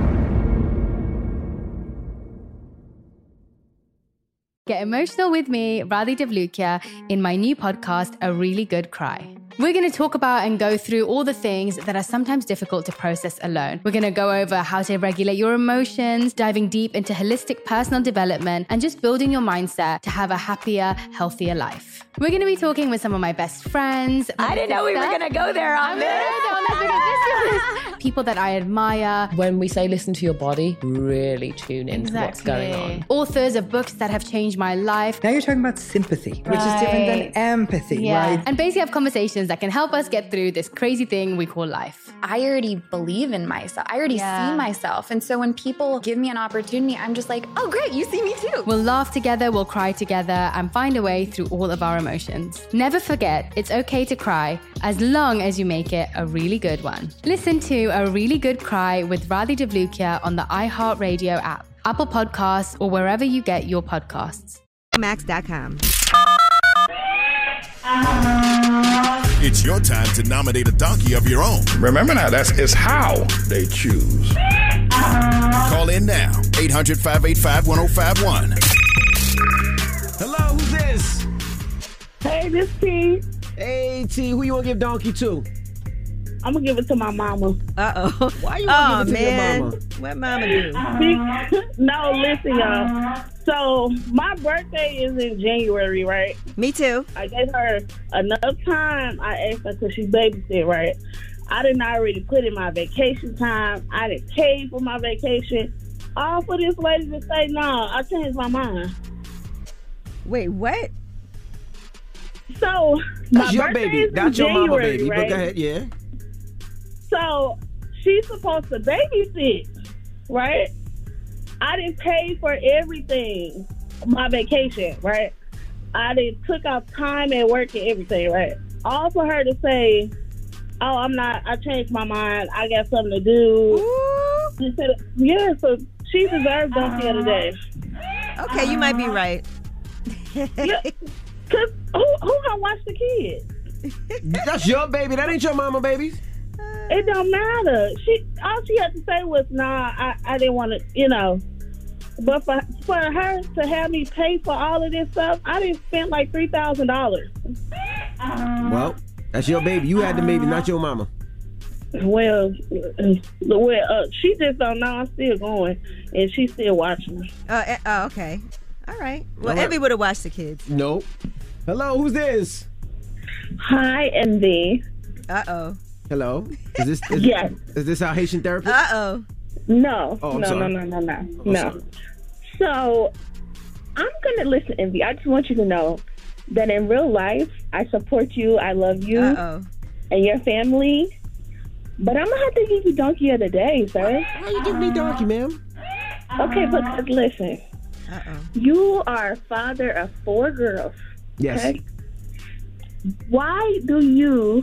Get emotional with me, Radhi Devlukia, in my new podcast, A Really Good Cry. We're going to talk about and go through all the things that are sometimes difficult to process alone. We're going to go over how to regulate your emotions, diving deep into holistic personal development, and just building your mindset to have a happier, healthier life. We're going to be talking with some of my best friends.
I didn't know we were going to go there on this.
People that I admire.
When we say listen to your body, really tune into
Exactly.
what's going on.
Authors of books that have changed my life.
Now you're talking about sympathy, which is different than empathy,
Yeah.
right?
And basically have conversations that can help us get through this crazy thing we call life.
I already believe in myself. I already
Yeah.
see myself. And so when people give me an opportunity, I'm just like, oh, great, you see me too.
We'll laugh together, we'll cry together, and find a way through all of our emotions. Never forget, it's okay to cry, as long as you make it a really good one. Listen to A Really Good Cry with Radhi Devlukia on the iHeartRadio app, Apple Podcasts, or wherever you get your podcasts.
Max dot com.
It's your time to nominate a donkey of your own.
Remember now, that's it's how they choose.
Call in now, eight hundred, five eight five, one oh five one.
Hello, who's this?
Hey, this T.
Hey, T, who you want to give donkey to?
I'm going to give it to my mama.
Uh-oh.
Why you
Oh,
want to give it to
man.
your mama?
What mama do?
No, listen, y'all. So, my birthday is in January, right?
Me too.
I gave her enough time. I asked her because she babysit, right? I didn't already put in my vacation time. I didn't pay for my vacation. All for this lady to say, no, I changed my mind.
Wait, what?
So, my
That's your
birthday
baby.
is in
That's your mama,
January,
baby.
right?
But go ahead, yeah.
So she's supposed to babysit, right? I didn't pay for everything, my vacation, right? I didn't took out time at work and everything, right? All for her to say, oh, I'm not, I changed my mind. I got something to do. She said, yeah, so she deserves donkey of the day.
Okay, you might be right.
Yeah, cause who, who gonna watch the kids?
That's your baby. That ain't your mama, baby.
It don't matter. She all she had to say was, "Nah, I, I didn't want to," you know. But for for her to have me pay for all of this stuff, I didn't spend like three thousand dollars.
Well, that's your baby. You had the baby, not your mama.
Well, uh, well, uh, she just don't know. I'm still going, and she's still watching.
Uh, uh, oh, okay. All right. Well,
All right.
Evie would have watched the kids.
Nope. Hello, who's this?
Hi, Envy.
Uh oh.
Hello. Is this? Is,
Yes.
Is this our Haitian therapist?
Uh oh.
No,
Oh, I'm
no, no,
sorry.
no, no, no,
I'm
no.
sorry.
So, I'm gonna listen, Envy. I just want you to know that in real life, I support you. I love you
Uh oh.
and your family. But I'm gonna have to give you donkey of the day, sir.
Why you give me donkey, ma'am?
Okay, because listen,
Uh oh.
you are a father of four girls.
Yes.
Okay? Why do you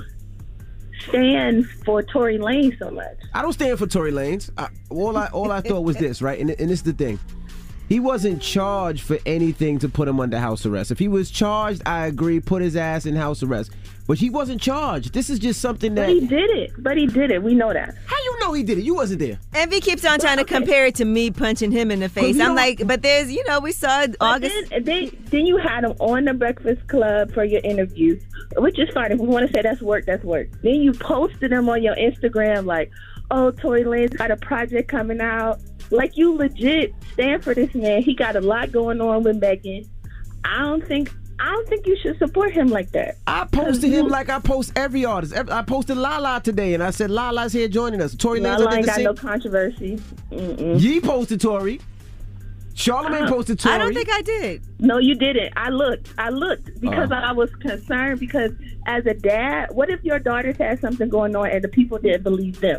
stand for Tory Lane so much?
I don't stand for Tory Lanez. I, all I all I thought was this, right? And, and this is the thing. He wasn't charged for anything to put him under house arrest. If he was charged, I agree, put his ass in house arrest. But he wasn't charged. This is just something that...
But he did it. But he did it. We know that.
How you know he did it? You wasn't there.
Envy keeps on trying to compare it to me punching him in the face.
you
I'm
know-
like, but there's, you know, we saw it
But
August.
Then, then, then you had him on the Breakfast Club for your interview, which is fine. If we want to say that's work, that's work. Then you posted him on your Instagram like, oh, Tory Lane's got a project coming out. Like, you legit stand for this man. He got a lot going on with Megan. I don't think I don't think you should support him like that.
I posted him like I post every artist. Every- I posted Lala today, and I said Lala's here joining us. Tory Lanez, I
Lala
did
ain't
the
got
same.
no controversy. Mm-mm.
Yee posted Tory. Charlamagne
Uh,
posted Tory.
I don't
think I did.
No, you didn't. I looked. I looked because
Oh.
I was concerned because as a dad, what if your daughters had something going on and the people didn't believe them?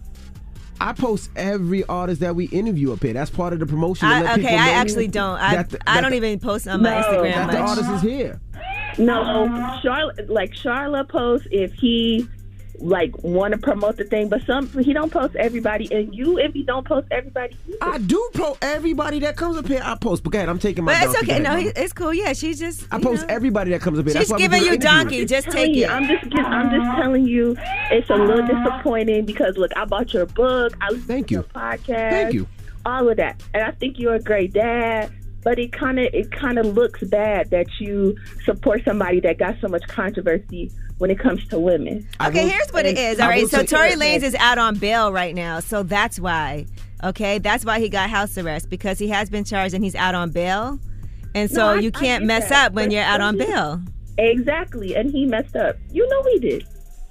I post every artist that we interview up here. That's part of the promotion. to
I,
let
okay,
people
I
know
actually don't. I
that the-
I
that
don't
the-
even post on my
No.
Instagram
that the
much.
artist is here.
No, Charlotte, like Charlotte posts if he like want to promote the thing, but some he don't post everybody, and you if he don't post everybody, either.
I do post everybody that comes up here. I post, but go ahead, I'm taking my.
But it's
donkey.
okay.
Go
No,
ahead,
he-
mama.
it's cool. Yeah, she's just.
I
you
post
know.
everybody that comes up here. That's
She's
why we
giving
do
you
the interview.
donkey. Just
telling
take
you,
it.
I'm just get- I'm just telling you, it's a little disappointing because look, I bought your book. I listened
Thank
to
you.
your podcast.
Thank you.
All of that, and I think you're a great dad. But it kind of it kind of looks bad that you support somebody that got so much controversy when it comes to women.
Okay, here's what it is. All
I
right,
will
so
take
Tory
it.
Lanez is out on bail right now, so that's why. Okay, that's why he got house arrest because he has been charged and he's out on bail, and so
No, I-
you
I
can't
get
mess
that,
up when
but
you're out on
he-
bail.
Exactly, and he messed up. You know he did.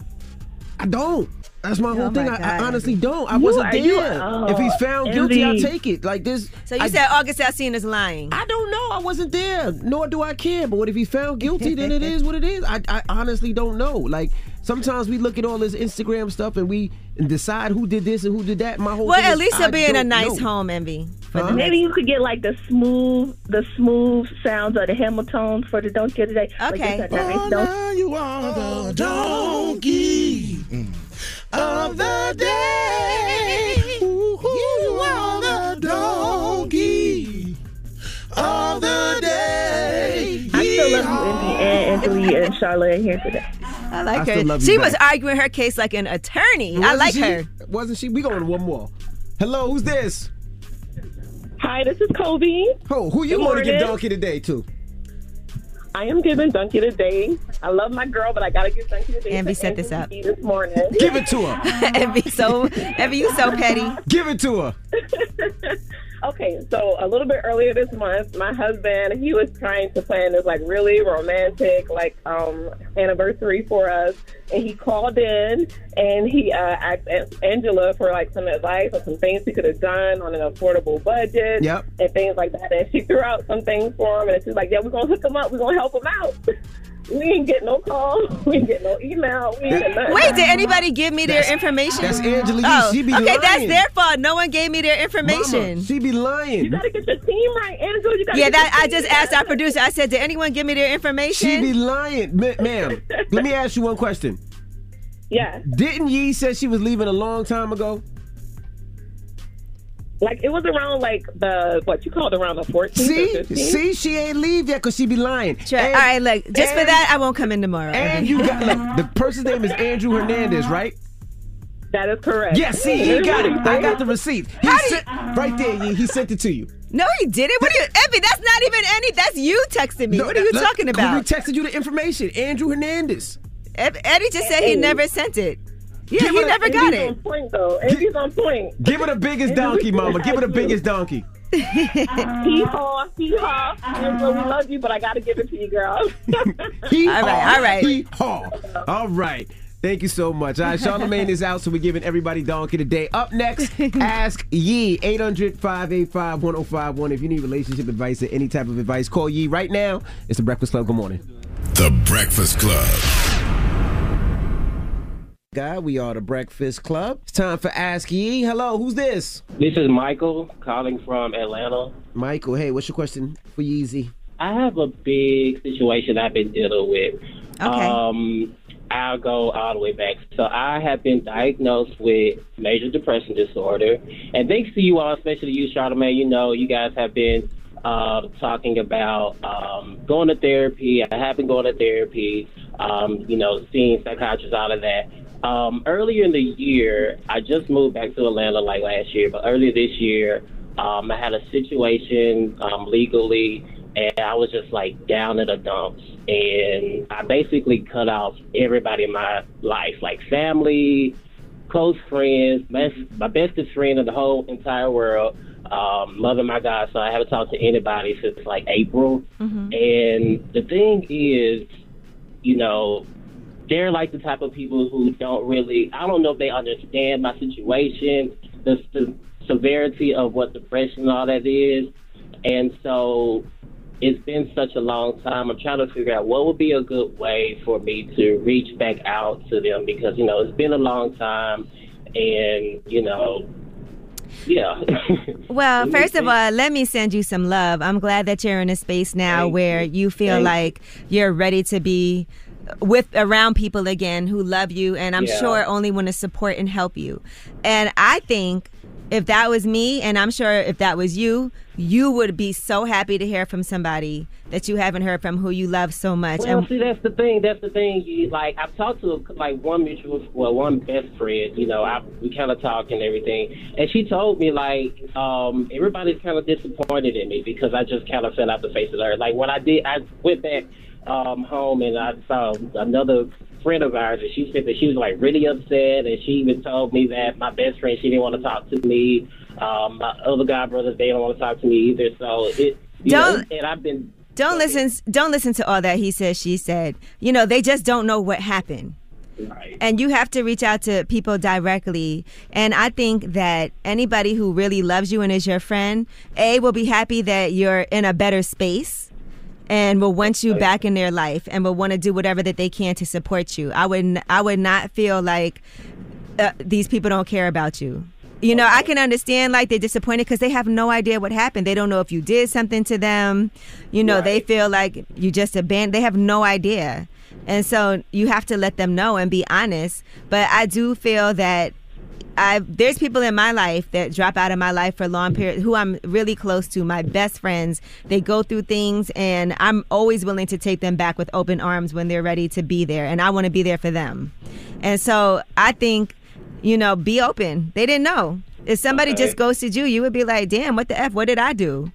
I don't. That's my whole
Oh
thing.
my
I,
God.
I honestly don't. I
You
wasn't
are-
there.
you are-
if he's found guilty, I'll
Envy.
take it. Like this.
So you
I,
said August Alsina is lying.
I don't know. I wasn't there. Nor do I care. But what if he's found guilty? Then it is what it is. I, I honestly don't know. Like sometimes we look at all this Instagram stuff and we decide who did this and who did that. My whole
Well,
thing
at
is,
least he'll
I
be in a
don't
nice
know.
home, Envy. For
Huh?
the
Maybe
next-
you could get like the smooth, the smooth sounds of the Hamiltons for the Don't Get It Today.
Okay.
Like, nice don't-
You are the donkey of the day. You are the donkey of the day.
I still love you, Envy, and Angelia and Charlotte here today.
I like
I still
her.
love you
She
back.
was arguing her case like an attorney. I
Wasn't
like
she?
her.
Wasn't she? We going to one more. Hello, who's this?
Hi, this is Kobe.
Oh, who you
Good
want to give
morning.
donkey today to?
I am giving Donkey today. I love my girl, but I gotta give Donkey today.
Envy
to
set this up.
Angie this morning.
Give it to her.
Envy, so Envy, you so petty.
Give it to her.
Okay, so a little bit earlier this month, my husband, he was trying to plan this like really romantic like um anniversary for us, and he called in and he uh, asked An- Angela for like some advice or some things he could have done on an affordable budget
Yep.
and things like that. And she threw out some things for him, and she's like, "Yeah, we're gonna hook him up. We're gonna help him out." We ain't get no call. We ain't get no email. We ain't get nothing.
Wait, did anybody give me their
That's-
information?
that's Angela Yee.
Oh,
She be
okay,
lying.
that's their fault. No one gave me their information.
Mama, she be lying.
You gotta get your team right, Angela. You gotta
Yeah,
get
that
your
I
team
just asked our producer. I said, did anyone give me their information?
She be lying, Ma- ma'am. Let me ask you one question.
Yeah.
Didn't Yee say she was leaving a long time ago?
Like it was around like the what you called around the fourteenth or
See,
fifteenth.
see, she ain't leave yet because she be lying.
Try-
And-
all right, look, just for
and-
that, I won't come in tomorrow.
And
Envy.
you got look, the person's name is Andrew Hernandez, right?
That is correct.
Yeah, see, he got it. I got the receipt. He sent, right there, Yee, he sent it to you.
No, he didn't. What are you, Envy? That's not even any. That's you texting me.
No,
what are you
look,
talking
We
about?
texted you the information. Andrew Hernandez.
Ed- Eddie just said he
Hey.
never sent it. Yeah,
Give
he
it a-
never
And
got
he's
it.
on point though. And he's on point.
Give her the biggest donkey, mama. Give her the biggest donkey.
Hee haw, hee haw. Angela, we love you, but I gotta give it to you, girl.
He
All right, all right.
He haw. All right. Thank you so much. All right, Charlamagne is out, so we're giving everybody donkey today. Up next, Ask Yee. eight hundred, five eight five, one oh five one. If you need relationship advice or any type of advice, call Yee right now. It's The Breakfast Club. Good morning.
The Breakfast Club.
Guy, we are The Breakfast Club. It's time for Ask Yee. Hello, who's this?
This is Michael calling from Atlanta.
Michael, hey, what's your question for Yeezy?
I have a big situation I've been dealing with.
Okay.
Um, I'll go all the way back. So I have been diagnosed with major depression disorder. And thanks to you all, especially you, Charlamagne, you know, you guys have been uh, talking about um, going to therapy. I have been going to therapy, um, you know, seeing psychiatrists, all of that. Um, earlier in the year, I just moved back to Atlanta like last year, but earlier this year, um, I had a situation um, legally, and I was just like down in the dumps. And I basically cut off everybody in my life, like family, close friends, best, my bestest friend of the whole entire world. Um, mother of my God, so I haven't talked to anybody since like April.
Mm-hmm.
And the thing is, you know, they're like the type of people who don't really, I don't know if they understand my situation, the, the severity of what depression and all that is. And so it's been such a long time. I'm trying to figure out what would be a good way for me to reach back out to them because, you know, it's been a long time and, you know, yeah.
Well, first of all, let me send you some love. I'm glad that you're in a space now
Thank
where
you.
you feel
Thank
like you're ready to be with around people again who love you and I'm
Yeah.
sure only want to support and help you. And I think if that was me, and I'm sure if that was you, you would be so happy to hear from somebody that you haven't heard from who you love so much.
Well,
and
see, that's the thing. That's the thing. You, like, I've talked to, like, one mutual, well, one best friend, you know, I, we kind of talk and everything. And she told me, like, um, everybody's kind of disappointed in me because I just kind of fell out the face of the earth. Like, when I did, I went back um, home and I saw another friend of ours, and she said that she was, like, really upset. And she even told me that my best friend, she didn't want to talk to me. Um, my other god brothers, they don't want to talk to me either. So, it, you
Don't-
know, and I've been...
Don't listen. Don't listen to all that he said, she said. You know, they just don't know what happened.
Right.
And you have to reach out to people directly. And I think that anybody who really loves you and is your friend, A, will be happy that you're in a better space and will want you back in their life and will want to do whatever that they can to support you. I would, n- I would not feel like uh, these people don't care about you. You know, I can understand like they're disappointed because they have no idea what happened. They don't know if you did something to them. You know, they feel like you just abandoned. They have no idea. And so you have to let them know and be honest. But I do feel that I there's people in my life that drop out of my life for a long period who I'm really close to, my best friends. They go through things and I'm always willing to take them back with open arms when they're ready to be there. And I want to be there for them. And so I think, you know, be open. They didn't know. If somebody
Okay.
just ghosted you, you would be like, damn, what the F? What did I do?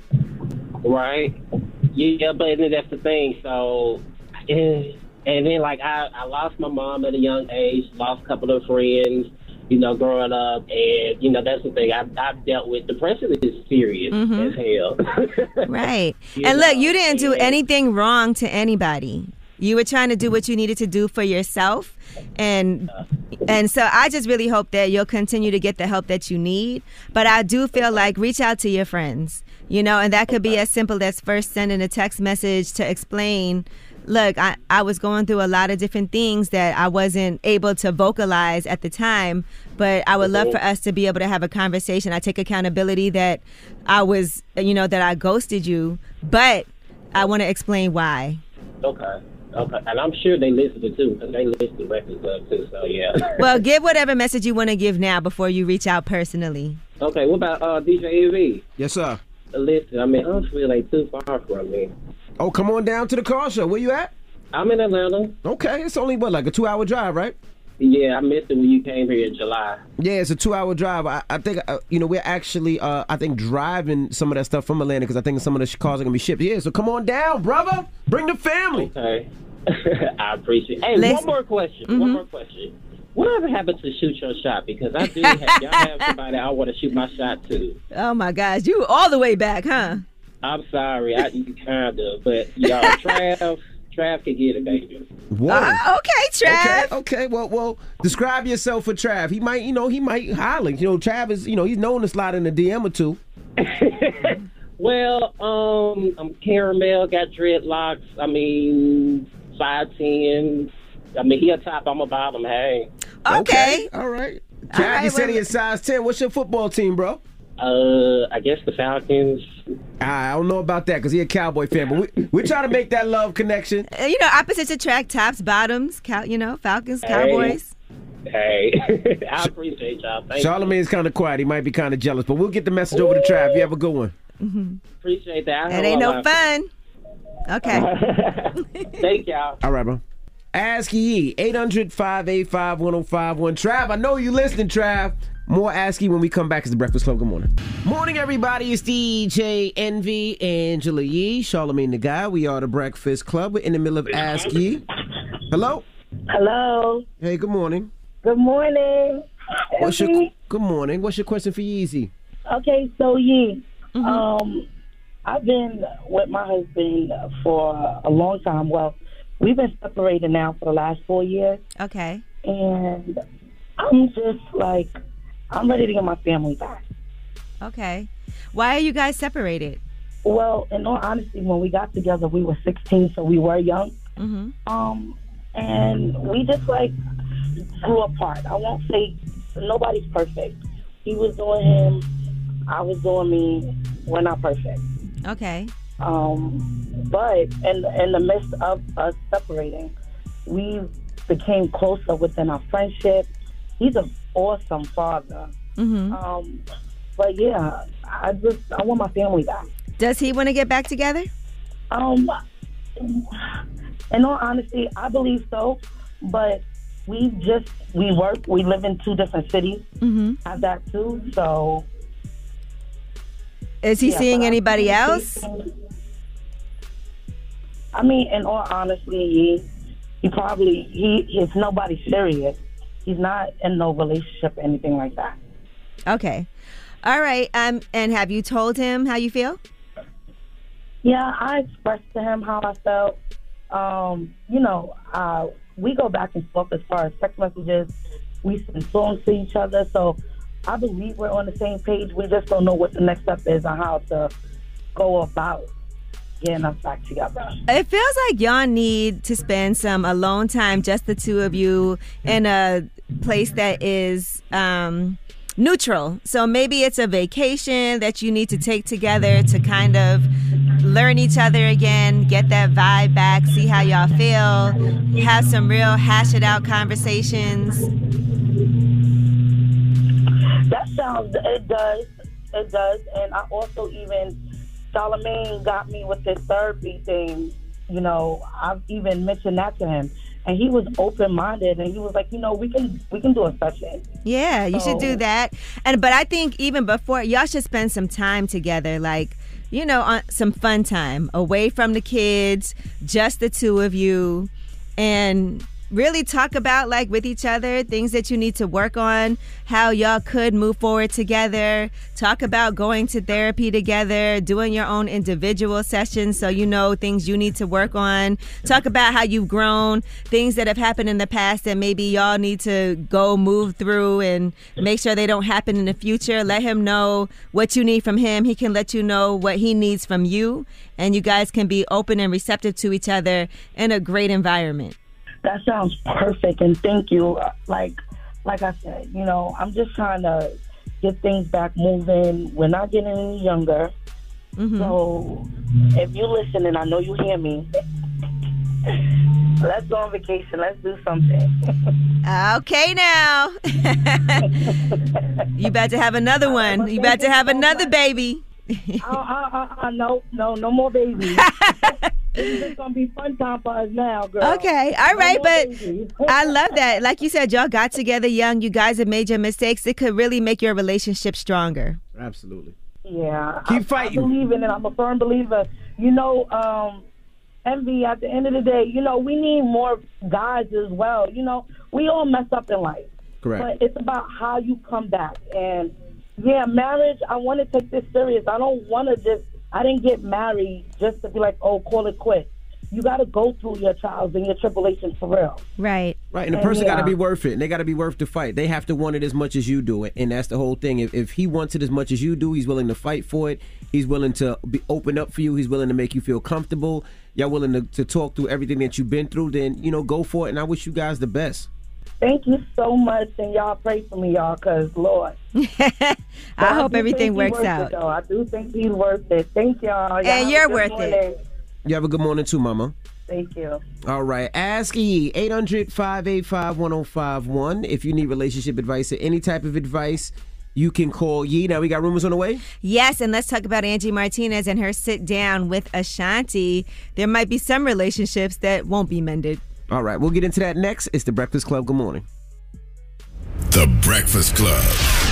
Right. Yeah, but then that's the thing. So, eh, and then like I, I lost my mom at a young age, lost a couple of friends, you know, growing up, and you know that's the thing. I've, I've dealt with depression is serious
Mhm.
as hell.
Right.
You
And look,
know,
you didn't do
and-
anything wrong to anybody. You were trying to do what you needed to do for yourself. And and so I just really hope that you'll continue to get the help that you need. But I do feel like reach out to your friends, you know, and that could be as simple as first sending a text message to explain, look, I, I was going through a lot of different things that I wasn't able to vocalize at the time, but I would love for us to be able to have a conversation. I take accountability that I was, you know, that I ghosted you, but I want to explain why.
Okay. Okay. And I'm sure they listen to too, because they listen to records up too. So yeah.
Well, give whatever message you want to give now before you reach out personally.
Okay. What about uh, D J E V?
Yes, sir.
Listen, I mean, Huntsville ain't too far from me.
Oh, come on down to the car show. Where you at?
I'm in Atlanta.
Okay, it's only, what, like a two-hour drive, right?
Yeah, I missed it when you came here in July.
Yeah, it's a two-hour drive. I, I think, uh, you know, we're actually, uh, I think, driving some of that stuff from Atlanta because I think some of the sh- cars are going to be shipped. Yeah, so come on down, brother. Bring the family.
Okay. I appreciate it. Hey,
Listen.
one more question.
Mhm.
One more question. Whatever happened to shoot your shot? Because I do have, y'all have somebody I want to shoot my shot to.
Oh, my gosh. You all the way back, huh?
I'm sorry. I you kind of, but y'all, Trav, Trav can get it, baby.
Whoa.
Uh, okay, Trav.
Okay, okay, well, well, describe yourself for Trav. He might, you know, he might holler. You know, Trav is, you know, he's known to slide in a D M or two.
Well, um, I'm caramel, got dreadlocks. I mean, five ten. I mean, he a top, I'm a bottom. Hey.
Okay.
All right.
All
Trav,
right,
you said
well-
he is size ten. What's your football team, bro?
Uh, I guess the Falcons.
I don't know about that because he's a Cowboy fan, but we, we're trying to make that love connection.
Uh, You know, opposites attract, tops, bottoms, cow, you know, Falcons, Cowboys.
Hey, I appreciate y'all. Thank
Charlamagne's kind of quiet. He might be kind of jealous, but we'll get the message over to Trav. You have a good one.
Mm-hmm.
you. Appreciate that. I
It
know
ain't
I
no
love
fun. Okay.
it. Thank y'all.
All right, bro. Ask Ye, eight hundred, five eight five, one oh five one. Trav, I know you listening, Trav. More Ask Ye when we come back. It's the Breakfast Club. Good morning. Morning, everybody. It's D J Envy, Angela Yee, Charlamagne the Guy. We are the Breakfast Club. We're in the middle of Ask Ye. Hello?
Hello.
Hey, good morning.
Good morning.
What's your good morning? What's your question for Yeezy?
Okay, so Yee,
Mm-hmm.
um, I've been with my husband for a long time. Well, we've been separated now for the last four years.
Okay.
And I'm just like, I'm ready to get my family back.
Okay. Why are you guys separated?
Well, in all honesty, when we got together, we were sixteen, so we were young.
Mm-hmm.
Um, and we just like grew apart. I won't say nobody's perfect. He was doing him, I was doing me. We're not perfect.
Okay.
Um, but in in the midst of us separating, we became closer within our friendship. He's an awesome father.
Mm-hmm.
Um, but yeah, I just I want my family back.
Does he want to get back together?
Um, in all honesty, I believe so. But we just we work. We live in two different cities.
Mm-hmm.
Have that too. So,
is he
yeah,
seeing
but
anybody
I-
else?
I mean, in all honesty, he, he probably he he's nobody serious. He's not in no relationship or anything like that.
Okay. All right. Um. And have you told him how you feel?
Yeah, I expressed to him how I felt. Um, you know, uh, we go back and forth as far as text messages. We send songs to each other, so I believe we're on the same page. We just don't know what the next step is on how to go about getting us back together.
It feels like y'all need to spend some alone time, just the two of you, in a place that is um, neutral. So maybe it's a vacation that you need to take together to kind of learn each other again, get that vibe back, see how y'all feel, have some real hash it out conversations.
That sounds, it does, it does. And I also even, Charlamagne got me with this therapy thing. You know, I've even mentioned that to him. And he was open-minded, and he was like, you know, we can we can do a session.
Yeah, you
So-
should do that. And but I think even before, y'all should spend some time together, like, you know, on some fun time away from the kids, just the two of you, and really talk about, like, with each other, things that you need to work on, how y'all could move forward together. Talk about going to therapy together, doing your own individual sessions so you know things you need to work on. Talk about how you've grown, things that have happened in the past that maybe y'all need to go move through and make sure they don't happen in the future. Let him know what you need from him. He can let you know what he needs from you. And you guys can be open and receptive to each other in a great environment.
That sounds perfect, and thank you. Like, like I said, you know, I'm just trying to get things back moving. We're not getting any younger,
Mm-hmm.
so if you listen, and I know you hear me, let's go on vacation. Let's do something.
Okay, now. You about to have another one. You about to have another baby.
uh, uh, uh, uh, no, no, no more babies. This is gonna be fun time for us now, girl.
Okay, all
No
right,
more
but
babies.
I love that. Like you said, y'all got together young. You guys have made your mistakes. It could really make your relationship stronger.
Absolutely.
Yeah,
Keep
I,
fighting.
I believe in it. I'm a firm believer. You know, um, Envy, at the end of the day, you know, we need more guys as well. You know, we all mess up in life.
Correct.
But it's about how you come back. And, yeah, marriage, I want to take this serious. I don't want to just, I didn't get married just to be like, oh, call it quits. You got to go through your trials and your tribulations for real.
Right.
Right, and the
And
person got to
yeah.
be worth it, and they got to be worth the fight. They have to want it as much as you do it, and that's the whole thing. If, if he wants it as much as you do, he's willing to fight for it. He's willing to be open up for you. He's willing to make you feel comfortable. Y'all willing to, to talk through everything that you've been through, then, you know, go for it, and I wish you guys the best.
Thank you so much, and y'all pray for me, y'all, because, Lord.
I hope
do
everything
think he's
works
worth
out.
It, though. I do think he's worth it. Thank y'all. y'all
And
have a
you're
good
worth
morning.
it.
You have a good morning, too, Mama.
Thank you.
All right. Ask E, eight hundred, five eight five, one oh five one. If you need relationship advice or any type of advice, you can call Yee. Now, we got rumors on the way?
Yes, and let's talk about Angie Martinez and her sit down with Ashanti. There might be some relationships that won't be mended.
All right. We'll get into that next. It's The Breakfast Club. Good morning.
The Breakfast Club.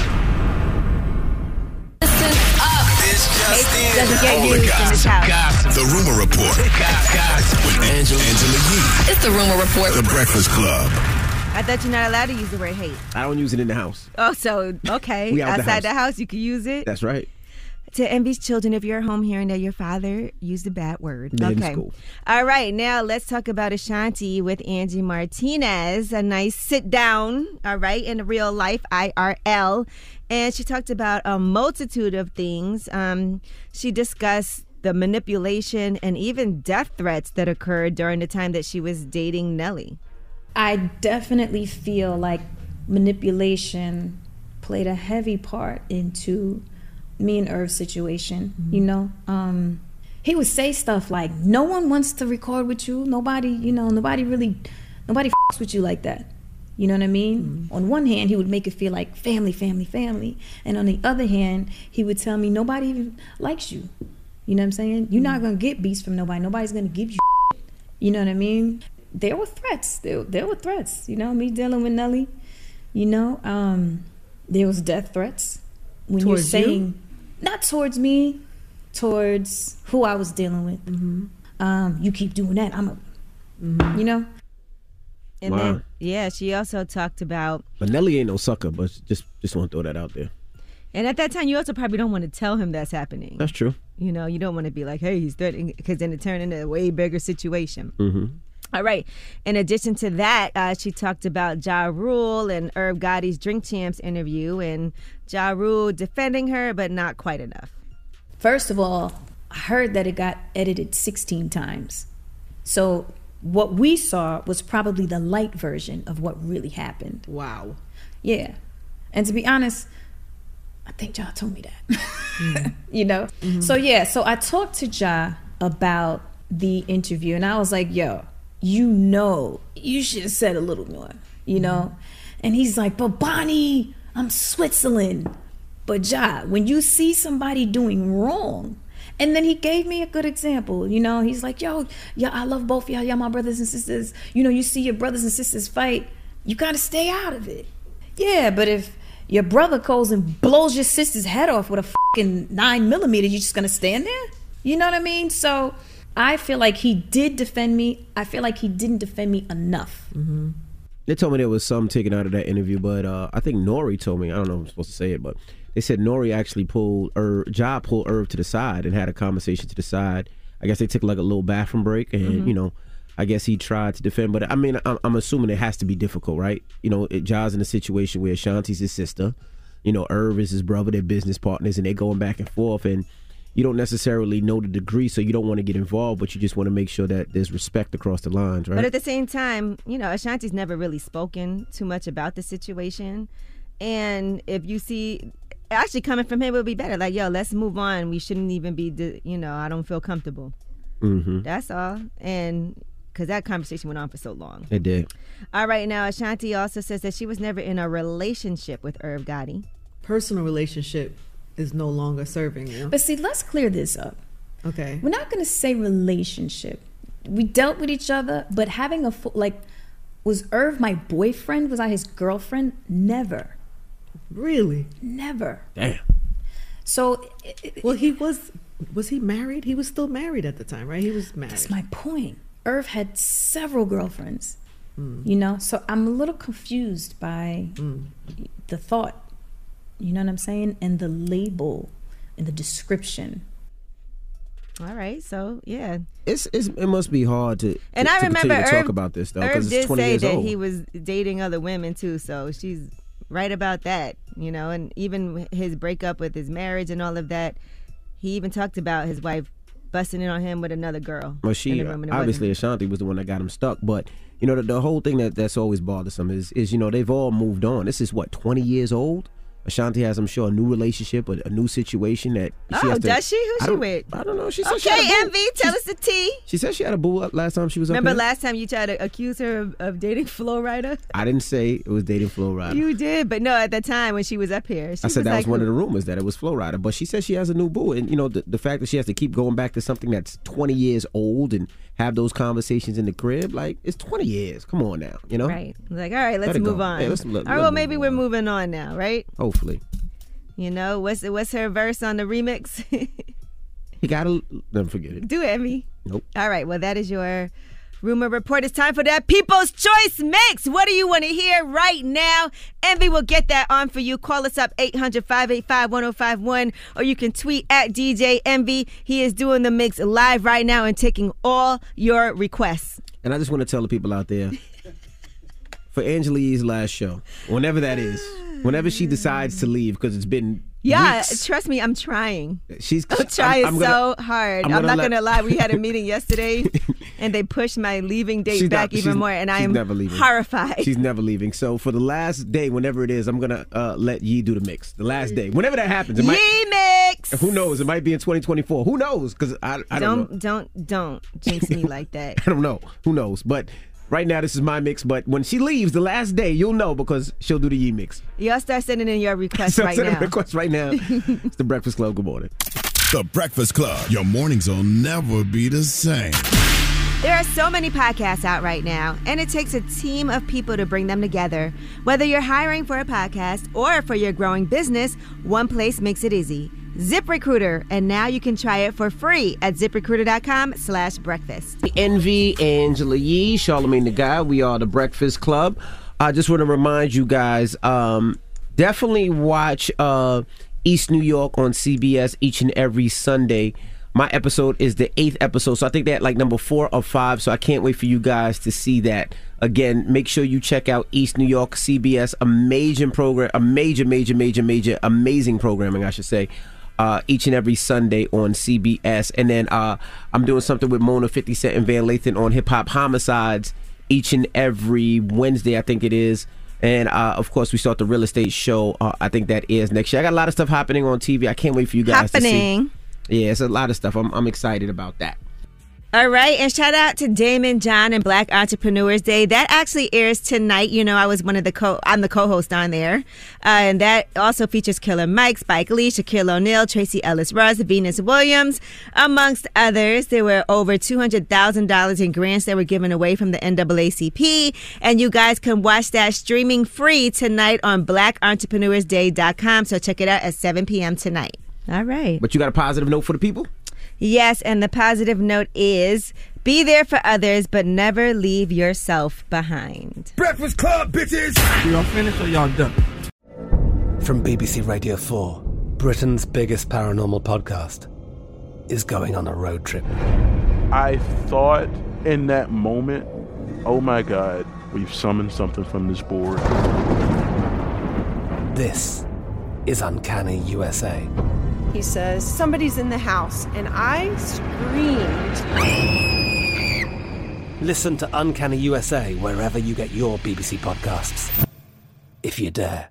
Doesn't get used in this house.
The Rumor Report. With Angela, Angela Yee.
It's the Rumor Report.
The Breakfast Club.
I thought you're not allowed to use the word hate.
I don't use it in the house.
Oh, so, okay.
We out the
Outside
house.
the house, you can use it?
That's right.
To Envy's children, if you're at home hearing that your father used a bad word.
Then it's
Okay.
cool.
All right. Now let's talk about Ashanti with Angie Martinez. A nice sit down, all right, in real life, I R L. And she talked about a multitude of things. Um, she discussed the manipulation and even death threats that occurred during the time that she was dating Nelly.
I definitely feel like manipulation played a heavy part into me and Irv's situation. Mm-hmm. You know, um, he would say stuff like, "No one wants to record with you. Nobody, you know, nobody really, nobody f***s with you like that." You know what I mean? Mm-hmm. On one hand, he would make it feel like family, family, family, and on the other hand, he would tell me nobody even likes you. You know what I'm saying? You're not gonna get beats from nobody. Nobody's gonna give you shit. You know what I mean? There were threats. There, there were threats. You know, me dealing with Nelly. You know, um, there was death threats. When
Towards
you're saying,
you?
not towards me, towards who I was dealing with. Mm-hmm. Um, you keep doing that, I'm a, mm-hmm. you know.
And
Wow.
then, yeah, she also talked about,
But Nelly ain't no sucker, but just just want to throw that out there.
and at that time, you also probably don't want to tell him that's happening.
That's true.
You know, you don't want to be like, hey, he's threatening, because then it turned into a way bigger situation.
Mm-hmm.
All right. In addition to that, uh, she talked about Ja Rule and Irv Gotti's Drink Champs interview, and Ja Rule defending her, but not quite enough.
First of all, I heard that it got edited sixteen times. So what we saw was probably the light version of what really happened.
Wow.
Yeah. And to be honest, I think Ja told me that. Mm. You know? Mm-hmm. So yeah, so I talked to Ja about the interview, and I was like, yo, you know, you should have said a little more, you know? Mm-hmm. And he's like, but Bonnie, I'm Switzerland. But Ja, when you see somebody doing wrong, and then he gave me a good example, you know, he's like, yo, yeah, I love both y'all, y'all my brothers and sisters. You know, you see your brothers and sisters fight, you gotta stay out of it. Yeah, but if your brother goes and blows your sister's head off with a fucking nine millimeter, you just gonna stand there? You know what I mean? So I feel like he did defend me. I feel like he didn't defend me enough.
Mm-hmm. They told me there was some taken out of that interview, but uh, I think Nori told me, I don't know if I'm supposed to say it, but they said Nori actually pulled, Irv, Ja pulled Irv to the side and had a conversation to the side. I guess they took like a little bathroom break, and, mm-hmm. you know, I guess he tried to defend, but I mean, I'm, I'm assuming it has to be difficult, right? You know, it, Ja's in a situation where Ashanti's his sister, you know, Irv is his brother, they're business partners, and they're going back and forth, and you don't necessarily know the degree, so you don't want to get involved, but you just want to make sure that there's respect across the lines, right?
But at the same time, you know, Ashanti's never really spoken too much about the situation. And if you see, actually coming from him would be better. Like, yo, let's move on. We shouldn't even be, you know, I don't feel comfortable.
Mm-hmm.
That's all. And because that conversation went on for so long.
It did.
All right. Now, Ashanti also says that she was never in a relationship with Irv Gotti.
Personal relationship is no longer serving you.
But see, let's clear this up.
Okay.
We're not going to say relationship. We dealt with each other, but having a, full, like, was Irv my boyfriend? Was I his girlfriend? Never.
Really?
Never.
Damn.
So,
well, he was, was he married? He was still married at the time, right? He was married.
That's my point. Irv had several girlfriends,
mm.
you know? So I'm a little confused by
mm.
the thought, you know what I'm saying? And the label and the description.
All right, so yeah,
it's, it's it must be hard to
and
to,
I
to
remember
continue
Irv,
to talk about this though, because it's twenty
say
years
that
old.
he was dating other women too, so she's right about that, you know. And even his breakup with his marriage and all of that, he even talked about his wife busting in on him with another girl.
Well, she obviously Ashanti was the one that got him stuck, but you know the, the whole thing that that's always bothersome is is you know they've all moved on. This is what twenty years old. Ashanti has, I'm sure, a new relationship, a, a new situation that she
oh,
has to,
does she? Who's she with?
I don't know. She said
okay,
she had a boo.
Envy, tell us the tea.
She said she had a boo up last time she was
Remember
up here.
last time you tried to accuse her of, of dating Flo Rida?
I didn't say it was dating Flo Rida.
You did, but no, at the time when she was up here. She
I said
was
that
like,
was one of the rumors that it was Flo Rida, but she said she has a new boo, and you know the, the fact that she has to keep going back to something that's twenty years old and have those conversations in the crib, like it's twenty years. Come on now, you know?
Right. Like, all right, let's
Let it
move
go.
on.
Hey, let's let-
all right,
let
well,
move
maybe we're moving on now, right?
Hopefully.
You know, what's what's her verse on the remix?
He gotta never forget it.
Do it, Emmy.
Nope.
All right, well, that is your Rumor Report, it's time for that People's Choice Mix. What do you want to hear right now? Envy will get that on for you. Call us up eight hundred, five eight five, one oh five one, or you can tweet at D J Envy. He is doing the mix live right now and taking all your requests.
And I just want to tell the people out there, for Angela Yee's last show, whenever that is, whenever she decides to leave, because it's been
Yeah,
weeks,
trust me, I'm trying.
She's
I'm trying
I'm, I'm gonna,
so hard.
I'm
I'm,
gonna
not
let-
going to lie. We had a meeting yesterday, and they pushed my leaving date
She's
back
not-
even
she's-
more, and I
she's
am
never leaving.
horrified.
She's never leaving. So for the last day, whenever it is, I'm gonna uh, let Yee do the mix. The last day, whenever that happens, it might,
Yee mix.
who knows? It might be in twenty twenty-four. Who knows? Because I, I don't, know.
don't, don't, don't jinx me like that.
I don't know. Who knows? But right now, this is my mix. But when she leaves, the last day, you'll know because she'll do the Yee mix.
Y'all start sending in your requests
So
right
send a
now.
request right now. It's the Breakfast Club. Good morning.
The Breakfast Club. Your mornings will never be the same.
There are so many podcasts out right now, and it takes a team of people to bring them together. Whether you're hiring for a podcast or for your growing business, one place makes it easy. ZipRecruiter, and now you can try it for free at ZipRecruiter.com slash breakfast.
Envy, Angela Yee, Charlamagne the Guy. We are the Breakfast Club. I just want to remind you guys, um, definitely watch uh, East New York on C B S each and every Sunday. My episode is the eighth episode, so I think that like number four or five, so I can't wait for you guys to see that. Again, make sure you check out East New York, C B S, amazing program, a major, major, major, major, amazing programming, I should say. Uh, each and every Sunday on C B S. And then uh, I'm doing something with Mona, fifty Cent, and Van Lathan on Hip Hop Homicides each and every Wednesday, I think it is. And uh, of course, we start the real estate show. Uh, I think that is next year. I got a lot of stuff happening on T V. I can't wait for you guys
Happening.
to see. Yeah, it's a lot of stuff. I'm, I'm excited about that.
All right, and shout out to Damon John and Black Entrepreneurs Day. That actually airs tonight. You know, I was one of the co. I'm the co-host on there, uh, and that also features Killer Mike, Spike Lee, Shaquille O'Neal, Tracy Ellis Ross, Venus Williams, amongst others. There were over two hundred thousand dollars in grants that were given away from the N double A C P, and you guys can watch that streaming free tonight on black entrepreneurs day dot com. So check it out at seven p.m. tonight. All right.
But you got a positive note for the people?
Yes, and the positive note is be there for others, but never leave yourself behind.
Breakfast Club, bitches!
Y'all finished or y'all done? From B B C Radio four, Britain's biggest paranormal podcast is going on a road trip.
I thought in that moment, oh my God, we've summoned something from this board.
This is Uncanny U S A.
He says, somebody's in the house, and I screamed.
Listen to Uncanny U S A wherever you get your B B C podcasts, if you dare.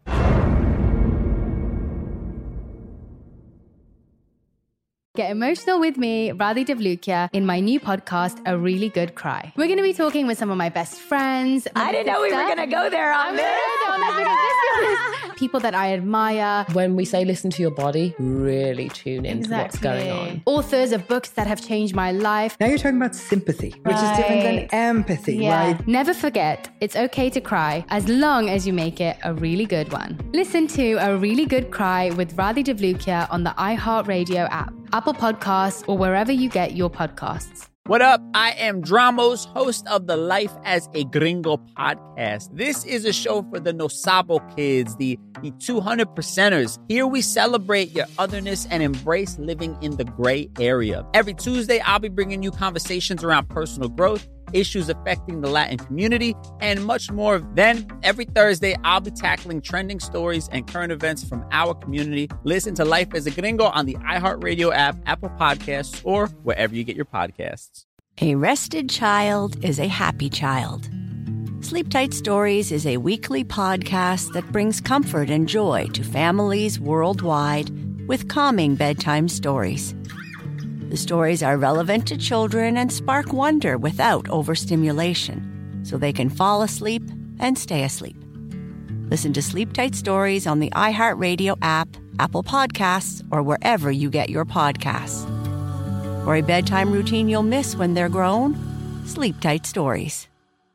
Get emotional with me, Radhi Devlukia, in my new podcast, A Really Good Cry. We're going to be talking with some of my best friends.
I didn't know we were going to go there on
I'm
this.
gonna go on this because this is people that I admire.
When we say listen to your body, really tune into what's going on.
Authors of books that have changed my life.
Now you're talking about sympathy, which is different than empathy,
Yeah.
right?
Never forget, it's okay to cry as long as you make it a really good one. Listen to A Really Good Cry with Radhi Devlukia on the iHeartRadio app, Apple Podcasts, or wherever you get your podcasts.
What up? I am Dramos, host of the Life as a Gringo podcast. This is a show for the No Sabo kids, the, the two hundred percenters. Here we celebrate your otherness and embrace living in the gray area. Every Tuesday, I'll be bringing you conversations around personal growth, issues affecting the Latin community, and much more. Then, every Thursday, I'll be tackling trending stories and current events from our community. Listen to Life as a Gringo on the iHeartRadio app, Apple Podcasts, or wherever you get your podcasts.
A rested child is a happy child. Sleep Tight Stories is a weekly podcast that brings comfort and joy to families worldwide with calming bedtime stories. The stories are relevant to children and spark wonder without overstimulation, so they can fall asleep and stay asleep. Listen to Sleep Tight Stories on the iHeartRadio app, Apple Podcasts, or wherever you get your podcasts. For a bedtime routine you'll miss when they're grown, Sleep Tight Stories.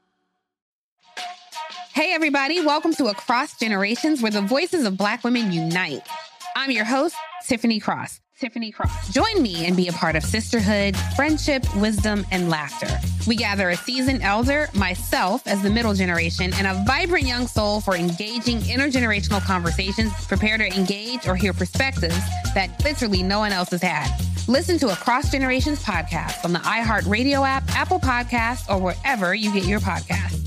Hey, everybody. Welcome to Across Generations, where the voices of Black women unite. I'm your host, Tiffany Cross. Tiffany Cross. Join me and be a part of sisterhood, friendship, wisdom, and laughter. We gather a seasoned elder, myself as the middle generation, and a vibrant young soul for engaging intergenerational conversations. Prepare to engage or hear perspectives that literally no one else has had. Listen to Across Generations podcast on the iHeartRadio app, Apple Podcasts, or wherever you get your podcasts.